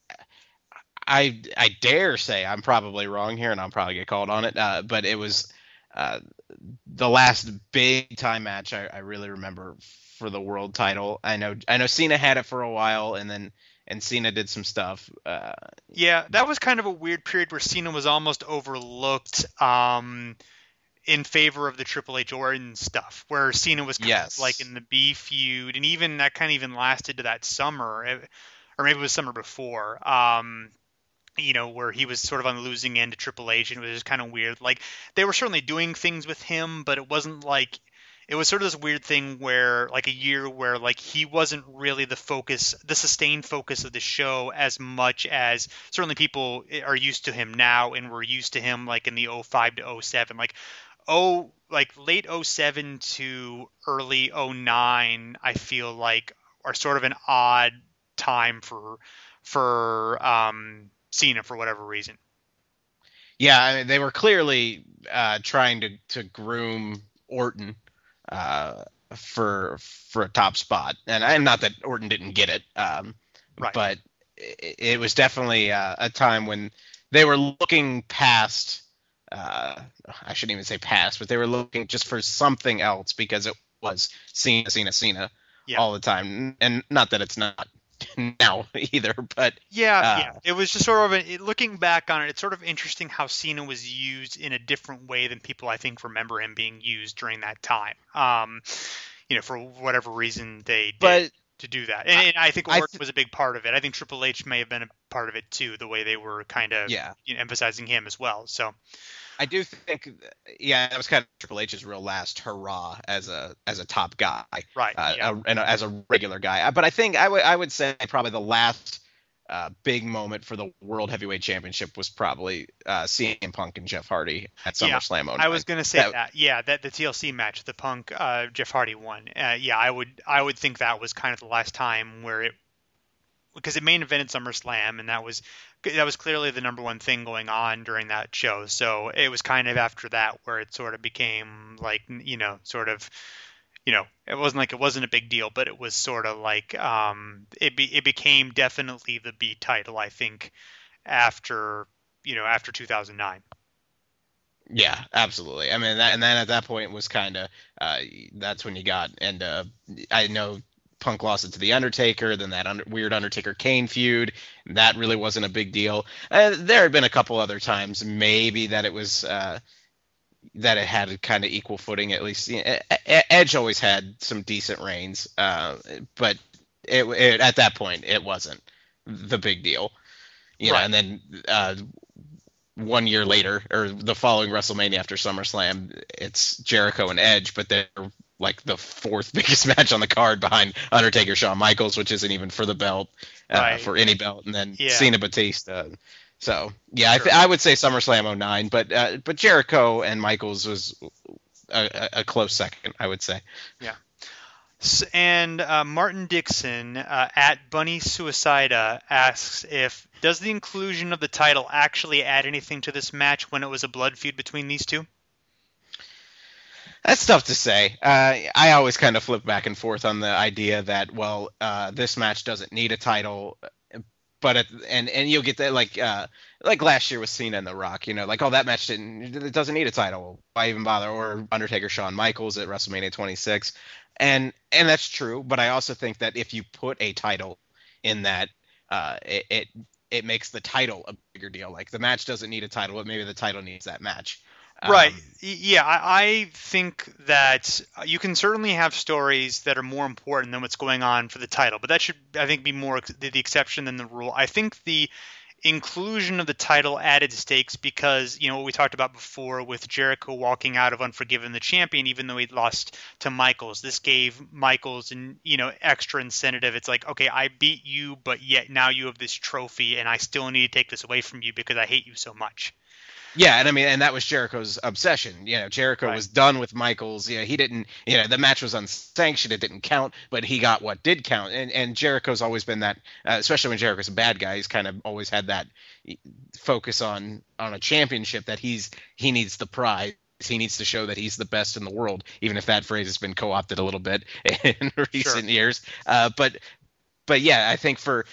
I I dare say I'm probably wrong here, and I'll probably get called on it. Uh, but it was uh, the last big time match I, I really remember for the world title. I know I know Cena had it for a while, and then and Cena did some stuff. Uh, yeah, that was kind of a weird period where Cena was almost overlooked um, in favor of the Triple H Orton stuff, where Cena was kind yes. of like in the B feud, and even that kind of even lasted to that summer, or maybe it was summer before. Um, you know, where he was sort of on the losing end to Triple H, and it was just kind of weird. Like, they were certainly doing things with him, but it wasn't like, it was sort of this weird thing where, like, a year where, like, he wasn't really the focus, the sustained focus of the show as much as certainly people are used to him now, and we're used to him, like, in the oh five to oh seven. Like, oh, like, late oh seven to early oh nine, I feel like, are sort of an odd time for, for, um, Cena for whatever reason. Yeah, I mean, they were clearly uh, trying to, to groom Orton uh, for for a top spot, and, and not that Orton didn't get it, um, right. but it, it was definitely uh, a time when they were looking past. Uh, I shouldn't even say past, but they were looking just for something else because it was Cena, Cena, Cena yeah. all the time, and not that it's not now either, but yeah, uh, yeah, it was just sort of a, looking back on it, it's sort of interesting how Cena was used in a different way than people I think remember him being used during that time. Um, you know, for whatever reason they did but, to do that, and, and I think Orton th- was a big part of it. I think Triple H may have been a part of it too, the way they were kind of yeah. you know, emphasizing him as well. So. I do think, yeah, that was kind of Triple H's real last hurrah as a as a top guy, right? Uh, yeah. a, and a, as a regular guy. But I think I would I would say probably the last uh, big moment for the World Heavyweight Championship was probably uh, C M Punk and Jeff Hardy at SummerSlam. Yeah, I was going to say that, that. Yeah, that the T L C match, the Punk uh, Jeff Hardy one. Uh, yeah, I would I would think that was kind of the last time where it because it main evented SummerSlam, and that was that was clearly the number one thing going on during that show. So it was kind of after that where it sort of became like, you know, sort of, you know, it wasn't like it wasn't a big deal, but it was sort of like um, it be, it became definitely the B title, I think, after, you know, after two thousand nine. Yeah, absolutely. I mean, that, and then at that point was kind of uh, that's when you got, and uh, I know Punk lost it to the Undertaker, then that under, weird Undertaker Kane feud. That really wasn't a big deal. Uh, there had been a couple other times maybe that it was uh, that it had a kind of equal footing. At least you know, Edge always had some decent reigns, uh, but it, it, at that point it wasn't the big deal. You Right. know, and then uh, one year later, or the following WrestleMania after SummerSlam, it's Jericho and Edge, but they're like the fourth biggest match on the card behind Undertaker, Shawn Michaels, which isn't even for the belt, uh, Right. for any belt, and then Yeah. Cena Batista. So yeah, I, Sure. th- I would say SummerSlam oh nine, but uh, but Jericho and Michaels was a, a, a close second, I would say. S- And uh, Martin Dixon uh, at Bunny Suicida asks if does the inclusion of the title actually add anything to this match when it was a blood feud between these two? That's tough to say. Uh, I always kind of flip back and forth on the idea that, well, uh, this match doesn't need a title, but it, and and you'll get that like uh, like last year with Cena and The Rock, you know, like oh that match didn't it doesn't need a title. Why even bother? Or Undertaker Shawn Michaels at WrestleMania twenty-six, and and that's true. But I also think that if you put a title in that, uh, it, it it makes the title a bigger deal. Like the match doesn't need a title, but maybe the title needs that match. Right. Um, Y- Yeah, I, I think that you can certainly have stories that are more important than what's going on for the title, but that should, I think, be more ex- the the exception than the rule. I think the inclusion of the title added stakes because, you know, what we talked about before with Jericho walking out of Unforgiven the champion, even though he lost to Michaels. This gave Michaels, and you know, extra incentive. It's like, okay, I beat you, but yet now you have this trophy, and I still need to take this away from you because I hate you so much. Yeah, and I mean, and that was Jericho's obsession. You know, Jericho Right. was done with Michaels. You know, he didn't. You know, the match was unsanctioned; it didn't count. But he got what did count. And and Jericho's always been that, uh, especially when Jericho's a bad guy. He's kind of always had that focus on on a championship that he's he needs the prize. He needs to show that he's the best in the world, even if that phrase has been co-opted a little bit in recent years. Uh, but but yeah, I think for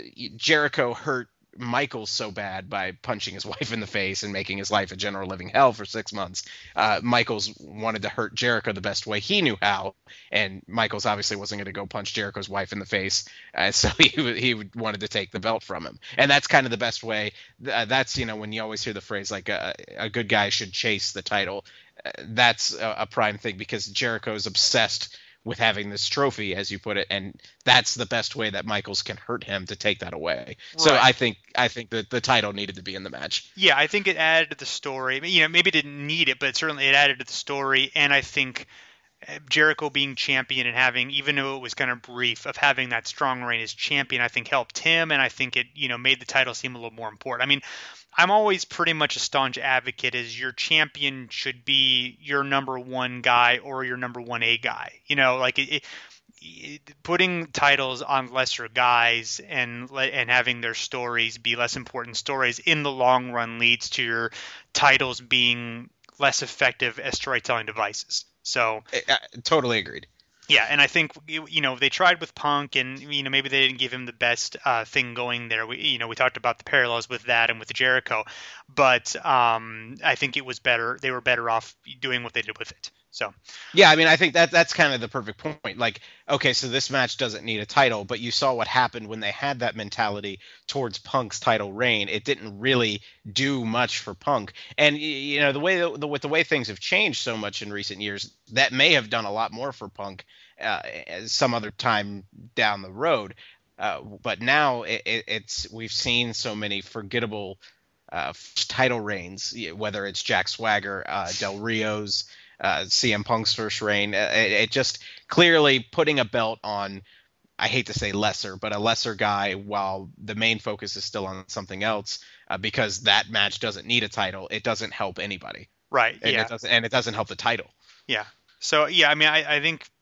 Jericho hurt Michaels so bad by punching his wife in the face and making his life a general living hell for six months. Uh, Michaels wanted to hurt Jericho the best way he knew how, and Michaels obviously wasn't going to go punch Jericho's wife in the face, uh, so he he wanted to take the belt from him. And that's kind of the best way. Uh, that's, you know, when you always hear the phrase like uh, a good guy should chase the title, uh, that's a, a prime thing because Jericho's obsessed with having this trophy, as you put it, and that's the best way that Michaels can hurt him to take that away. So Right. I think I think that the title needed to be in the match. Yeah, I think it added to the story. You know, maybe it didn't need it, but certainly it added to the story. And I think uh, Jericho being champion and having, even though it was kind of brief, of having that strong reign as champion, I think helped him. And I think it, you know, made the title seem a little more important. I mean, I'm always pretty much a staunch advocate is your champion should be your number one guy or your number one A guy. You know, like it, it, it, putting titles on lesser guys and let- and having their stories be less important stories in the long run leads to your titles being less effective as storytelling devices. So I, I totally agreed. yeah, and I think you you know they tried with Punk, and you know maybe they didn't give him the best uh, thing going there. We you know we talked about the parallels with that and with Jericho, but um, I think it was better. They were better off doing what they did with it. So Yeah, I mean, I think that that's kind of the perfect point. Like, okay, so this match doesn't need a title, but you saw what happened when they had that mentality towards Punk's title reign. It didn't really do much for Punk, and y- you know the way the, with the way things have changed so much in recent years, that may have done a lot more for Punk uh, some other time down the road. Uh, but now it, it, it's we've seen so many forgettable uh, title reigns, whether it's Jack Swagger, uh, Del Rio's. Uh, C M Punk's first reign, uh, it, it just clearly putting a belt on, I hate to say lesser, but a lesser guy while the main focus is still on something else uh, because that match doesn't need a title. It doesn't help anybody. right, And, yeah, it doesn't, and it doesn't help the title. yeah. So yeah, I mean, I, I think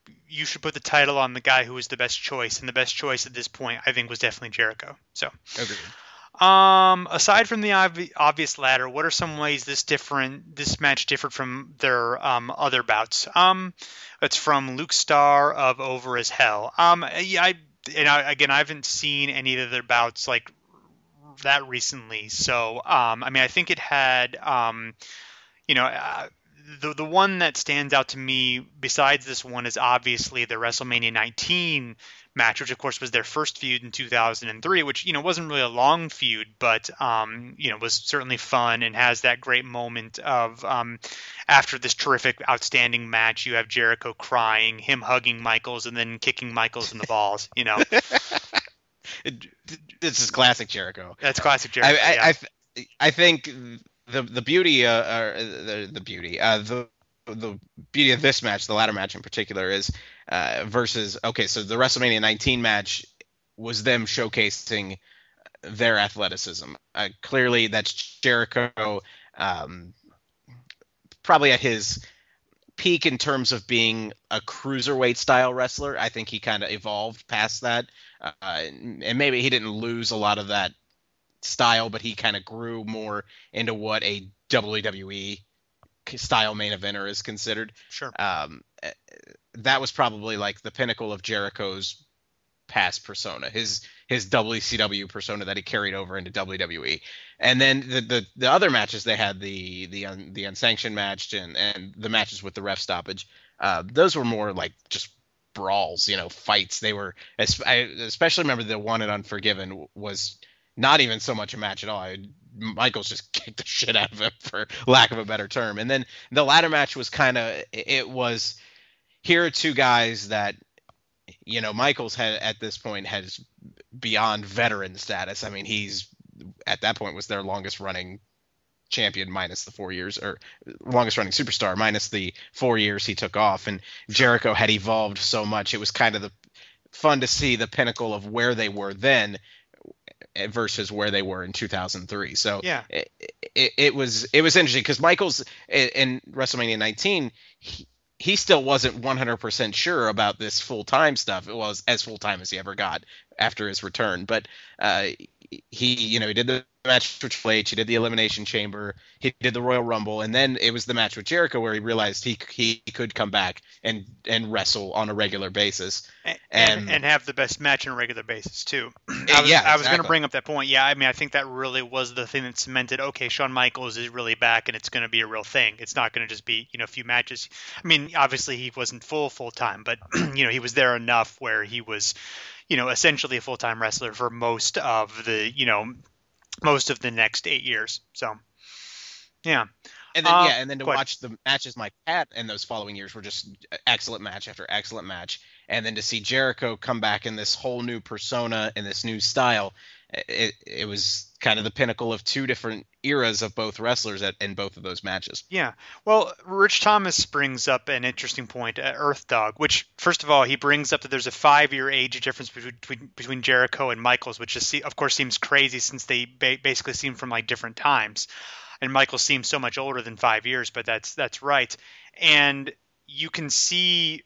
you should put the title on the guy who was the best choice, and the best choice at this point, I think, was definitely Jericho. So, Agreed. Um, aside from the obvi- obvious ladder, what are some ways this different this match differed from their um other bouts? Um, it's from Luke Starr of Over as Hell. Um, yeah, I and I, again, I haven't seen any of their bouts like that recently. So, um, I mean, I think it had um, you know. Uh, The the one that stands out to me besides this one is obviously the WrestleMania nineteen match, which of course was their first feud in two thousand three, which, you know, wasn't really a long feud, but, um, you know, was certainly fun and has that great moment of, um, after this terrific, outstanding match, you have Jericho crying, him hugging Michaels and then kicking Michaels in the balls, you know. it, this is classic Jericho. That's classic Jericho. I, I, yeah. I, th- I think the the beauty, uh, uh the the beauty, uh, the the beauty of this match, the ladder match in particular, is uh, versus okay, so the WrestleMania nineteen match was them showcasing their athleticism. Uh, clearly, that's Jericho, um, probably at his peak in terms of being a cruiserweight style wrestler. I think he kind of evolved past that, uh, and maybe he didn't lose a lot of that style, but he kind of grew more into what a W W E style main eventer is considered. Sure. Um, that was probably like the pinnacle of Jericho's past persona, his his W C W persona that he carried over into W W E. And then the the, the other matches they had, the the un, the unsanctioned match and and the matches with the ref stoppage, uh, those were more like just brawls, you know, fights. They were, I especially remember the one in Unforgiven was not even so much a match at all. I, Michaels just kicked the shit out of him, for lack of a better term. And then the ladder match was kind of, it was, here are two guys that, you know, Michaels had at this point has beyond veteran status. I mean, he's at that point was their longest running champion minus the four years, or longest running superstar minus the four years he took off. And Jericho had evolved so much. It was kind of the fun to see the pinnacle of where they were then versus where they were in two thousand three. So yeah, it, it, it was it was interesting because Michaels in WrestleMania nineteen, he, he still wasn't one hundred percent sure about this full-time stuff. It was as full-time as he ever got after his return. But uh, he, you know, he did the match with Triple H, he did the Elimination Chamber, he did the Royal Rumble, and then it was the match with Jericho where he realized he he could come back and and wrestle on a regular basis. And, And, and, and have the best match on a regular basis too. I was, yeah, I was exactly. going to bring up that point. Yeah, I mean, I think that really was the thing that cemented. Okay, Shawn Michaels is really back, and it's going to be a real thing. It's not going to just be, you know, a few matches. I mean, obviously he wasn't full full time, but you know, he was there enough where he was, you know, essentially a full time wrestler for most of the, you know, most of the next eight years. So, yeah. And then, Um, yeah, and then to go ahead. watch the matches Mike had in those following years were just excellent match after excellent match. And then to see Jericho come back in this whole new persona and this new style, it, it was kind of the pinnacle of two different eras of both wrestlers at, in both of those matches. Yeah. Well, Rich Thomas brings up an interesting point at Earth Dog, which, first of all, he brings up that there's a five-year age difference between, between, between Jericho and Michaels, which is, of course, seems crazy since they ba- basically seem from like different times. And Michael seems so much older than five years, but that's that's right. And you can see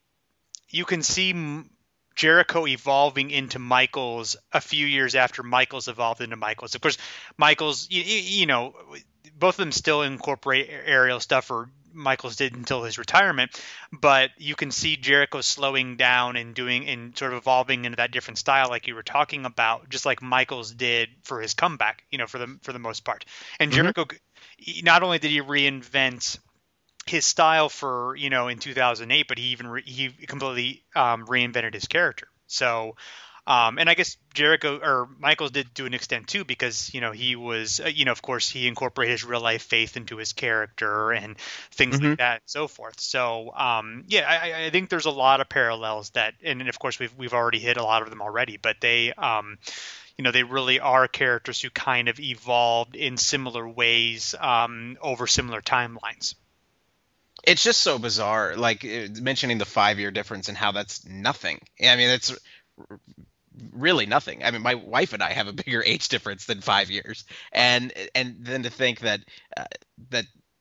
you can see Jericho evolving into Michaels a few years after Michaels evolved into Michaels. Of course, Michaels, you, you know, both of them still incorporate aerial stuff, or Michaels did until his retirement, but you can see Jericho slowing down and doing and sort of evolving into that different style like you were talking about, just like Michaels did for his comeback, you know, for the for the most part. And Mhm. Jericho, not only did he reinvent his style for, you know, in two thousand eight, but he even re- he completely um, reinvented his character. So, um, and I guess Jericho or Michaels did to an extent too, because, you know, he was, uh, you know, of course he incorporated his real life faith into his character and things Mhm. like that and so forth. So, um, yeah, I, I think there's a lot of parallels that, and of course we've, we've already hit a lot of them already, but they, um, you know, they really are characters who kind of evolved in similar ways, um, over similar timelines. It's just so bizarre, like uh, mentioning the five-year difference and how that's nothing. I mean, it's r- really nothing. I mean, my wife and I have a bigger age difference than five years, and and then to think that uh, that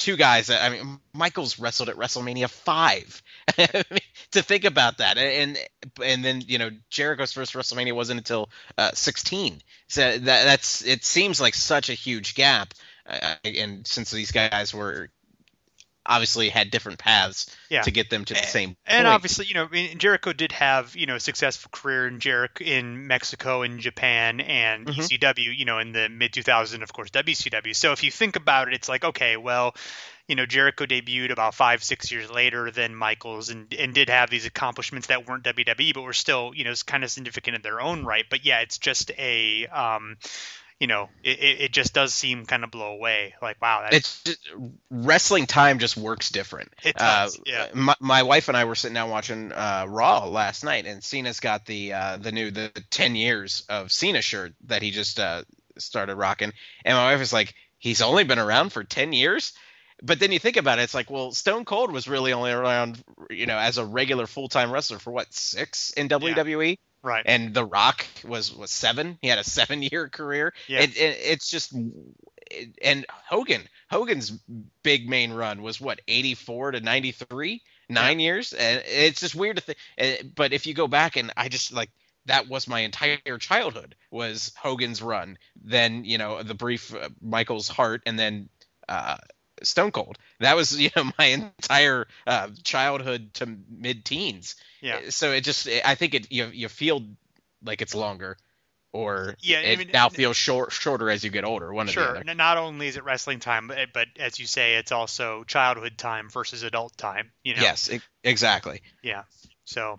two guys that, I mean, Michaels wrestled at WrestleMania five. I mean, to think about that, and and then you know Jericho's first WrestleMania wasn't until uh, sixteen. So that that's it seems like such a huge gap, uh, and since these guys were obviously had different paths yeah. to get them to the same and point. Obviously, you know, I mean, Jericho did have, you know, a successful career in Jericho in Mexico and Japan and mm-hmm. E C W, you know, in the mid two thousands, of course, W C W. So if you think about it, it's like, okay, well, you know, Jericho debuted about five, six years later than Michaels and, and did have these accomplishments that weren't W W E, but were still, you know, kind of significant in their own right. But yeah, it's just a, um, you know, it, it just does seem kind of blow away. Like, wow. That's... It's just, wrestling time just works different. It does, uh, yeah. My, my wife and I were sitting down watching uh, Raw last night, and Cena's got the uh, the new the ten years of Cena shirt that he just uh, started rocking, and my wife was like, "He's only been around for ten years." But then you think about it, it's like, well, Stone Cold was really only around, you know, as a regular full time wrestler for what, six in W W E. Yeah. Right. And The Rock was, was seven. He had a seven-year career. Yeah. It, it, it's just – and Hogan. Hogan's big main run was, what, eighty-four to ninety-three? Nine yeah. years? And it's just weird to think. But if you go back and I just, like, that was my entire childhood was Hogan's run. Then, you know, the brief uh, Michaels Hart and then uh, Stone Cold. That was, you know, my entire uh, childhood to mid-teens. Yeah. So it just, I think it you you feel like it's longer, or yeah, it I mean, now feels short shorter as you get older. One sure. or the other. Not only is it wrestling time, but, but as you say, it's also childhood time versus adult time. You know. Yes, it, exactly. Yeah. So,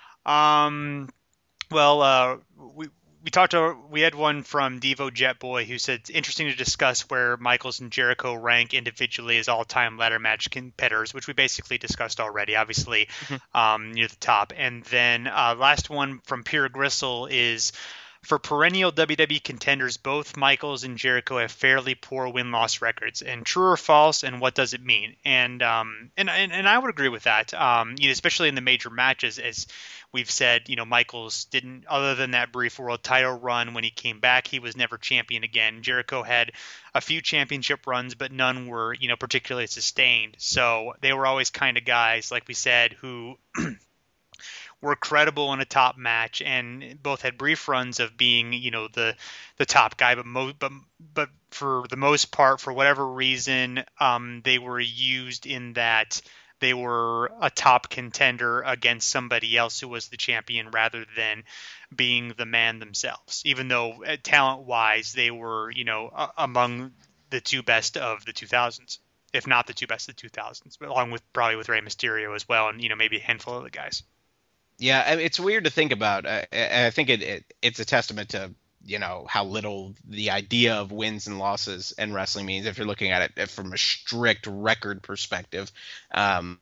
um, well, uh, we. We talked to, we had one from Devo Jetboy who said it's interesting to discuss where Michaels and Jericho rank individually as all-time ladder match competitors, which we basically discussed already, obviously, mm-hmm. um, near the top. And then uh, last one from Pure Gristle is, for perennial W W E contenders, both Michaels and Jericho have fairly poor win-loss records. And true or false, and what does it mean? And um, and, and and I would agree with that, um, you know, especially in the major matches, as we've said, you know, Michaels didn't, other than that brief world title run when he came back, he was never champion again. Jericho had a few championship runs, but none were, you know, particularly sustained. So they were always kind of guys, like we said, who were credible in a top match and both had brief runs of being, you know, the the top guy, but mo- but but for the most part, for whatever reason, um, they were used in that they were a top contender against somebody else who was the champion rather than being the man themselves, even though uh, talent-wise they were, you know, uh, among the two best of the two thousands, if not the two best of the two thousands, but along with probably with Rey Mysterio as well, and, you know, maybe a handful of the guys. Yeah, I mean, it's weird to think about. I, I think it, it it's a testament to, you know, how little the idea of wins and losses in wrestling means if you're looking at it from a strict record perspective. Um,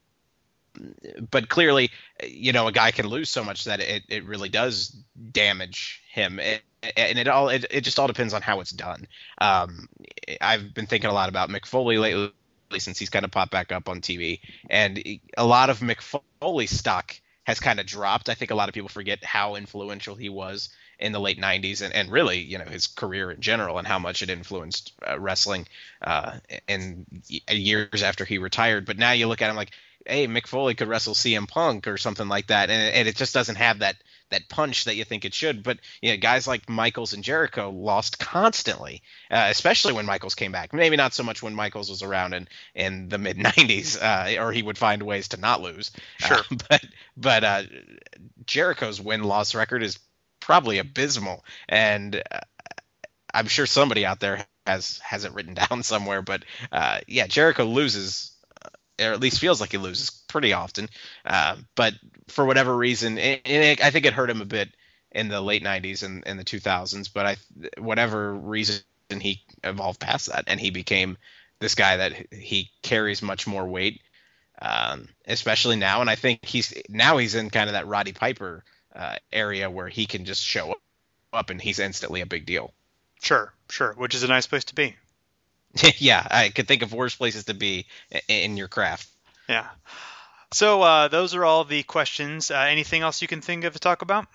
but clearly, you know, a guy can lose so much that it, it really does damage him. It, and it all it, it just all depends on how it's done. Um, I've been thinking a lot about Mick Foley lately since he's kind of popped back up on T V. And a lot of Mick Foley stock has kind of dropped. I think a lot of people forget how influential he was in the late nineties and, and really, you know, his career in general and how much it influenced uh, wrestling uh, in years after he retired. But now you look at him like, hey, Mick Foley could wrestle C M Punk or something like that. And, and it just doesn't have that that punch that you think it should. But, you know, guys like Michaels and Jericho lost constantly, uh, especially when Michaels came back. Maybe not so much when Michaels was around in, in the mid nineties, uh, or he would find ways to not lose. Sure. Uh, but but uh, Jericho's win-loss record is probably abysmal. And uh, I'm sure somebody out there has, has it written down somewhere. But, uh, yeah, Jericho loses, or at least feels like he loses pretty often. Uh, but for whatever reason, it, it, I think it hurt him a bit in the late nineties and, and the two thousands. But I, whatever reason, he evolved past that, and he became this guy that he carries much more weight, um, especially now. And I think he's now he's in kind of that Roddy Piper uh, area where he can just show up and he's instantly a big deal. Sure, sure, which is a nice place to be. Yeah, I could think of worse places to be in your craft. Yeah. So uh, those are all the questions. Uh, anything else you can think of to talk about?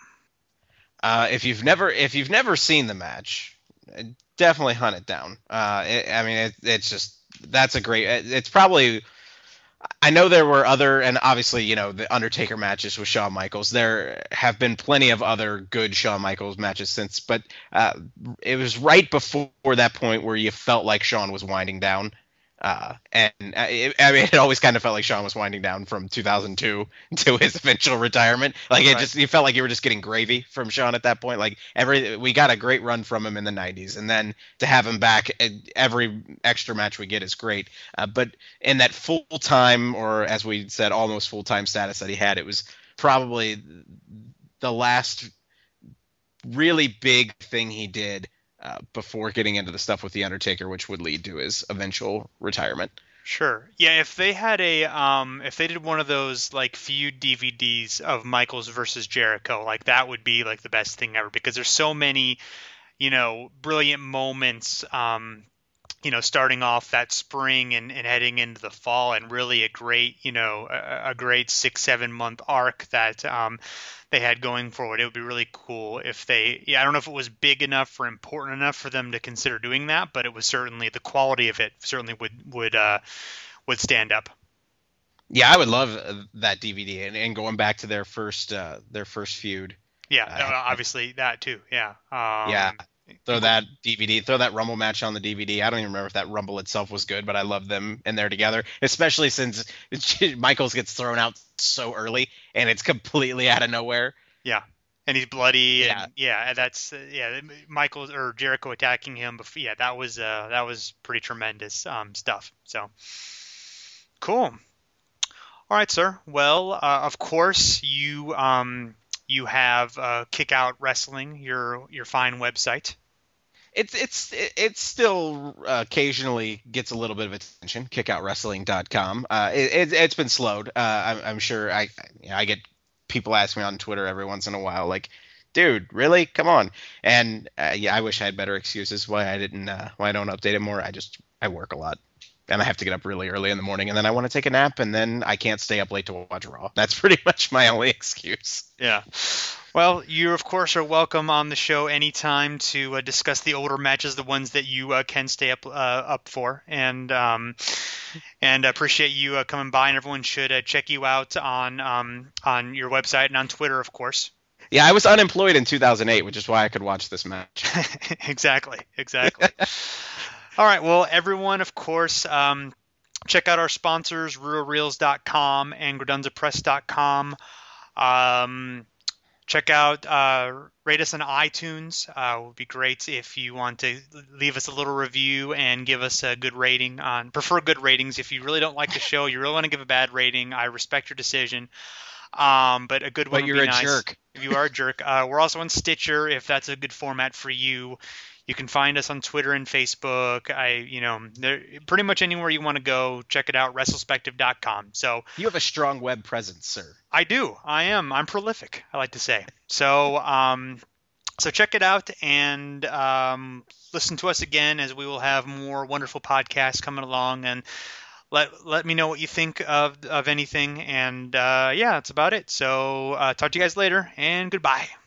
Uh, if you've never if you've never seen the match, definitely hunt it down. Uh, it, I mean, it, it's just that's a great. It's probably. I know there were other, and obviously, you know, the Undertaker matches with Shawn Michaels. There have been plenty of other good Shawn Michaels matches since, but uh, it was right before that point where you felt like Shawn was winding down. Uh, and it, I mean, it always kind of felt like Shawn was winding down from two thousand two to his eventual retirement. Like it Right. just, you felt like you were just getting gravy from Shawn at that point. Like every, we got a great run from him in the nineties, and then to have him back, every extra match we get is great. Uh, but in that full time, or as we said, almost full time status that he had, it was probably the last really big thing he did. Uh, before getting into the stuff with The Undertaker, which would lead to his eventual retirement. Sure. Yeah, if they had a um if they did one of those like feud D V Ds of Michaels versus Jericho, like that would be like the best thing ever, because there's so many, you know, brilliant moments um you know, starting off that spring and, and heading into the fall, and really a great, you know, a, a great six, seven month arc that um, they had going forward. It would be really cool if they, yeah, I don't know if it was big enough or important enough for them to consider doing that, but it was certainly, the quality of it certainly would, would, uh, would stand up. Yeah, I would love that D V D, and, and going back to their first, uh, their first feud. Yeah, Uh, obviously that too. Yeah. Um, yeah. Throw that D V D, throw that Rumble match on the D V D. I don't even remember if that Rumble itself was good, but I love them in there together, especially since Michaels gets thrown out so early and it's completely out of nowhere. Yeah. And he's bloody. Yeah. And yeah, that's, uh, yeah, Michaels or Jericho attacking him. But yeah, that was, uh, that was pretty tremendous um, stuff. So cool. All right, sir. Well, uh, of course, you, um, you have uh, Kick Out Wrestling, your your fine website. It's it's it still uh, occasionally gets a little bit of attention. kick out wrestling dot com. Uh, it, it it's been slowed. Uh, I'm, I'm sure I you know, I get people ask me on Twitter every once in a while, like, dude, really? Come on. And uh, yeah, I wish I had better excuses why I didn't uh, why I don't update it more. I just I work a lot, and I have to get up really early in the morning, and then I want to take a nap, and then I can't stay up late to watch Raw. That's pretty much my only excuse. Yeah. Well, you, of course, are welcome on the show anytime to uh, discuss the older matches, the ones that you uh, can stay up uh, up for. And um, and appreciate you uh, coming by, and everyone should uh, check you out on um, on your website and on Twitter, of course. Yeah, I was unemployed in two thousand eight, which is why I could watch this match. Exactly, exactly. All right, well, everyone, of course, um, check out our sponsors, rural reels dot com and gradunza press dot com. Um, check out, uh, rate us on iTunes. Uh, it would be great if you want to leave us a little review and give us a good rating. On prefer good ratings. If you really don't like the show, you really want to give a bad rating, I respect your decision. Um, but a good one But would you're be a nice. jerk. If you are a jerk. Uh, we're also on Stitcher, if that's a good format for you. You can find us on Twitter and Facebook. I, you know, there, pretty much anywhere you want to go, check it out, wrestlespective dot com. So You have a strong web presence, sir. I do. I am. I'm prolific, I like to say. So, um, so check it out and um, listen to us again, as we will have more wonderful podcasts coming along. And let let me know what you think of of anything. And uh, yeah, that's about it. So uh, talk to you guys later, and goodbye.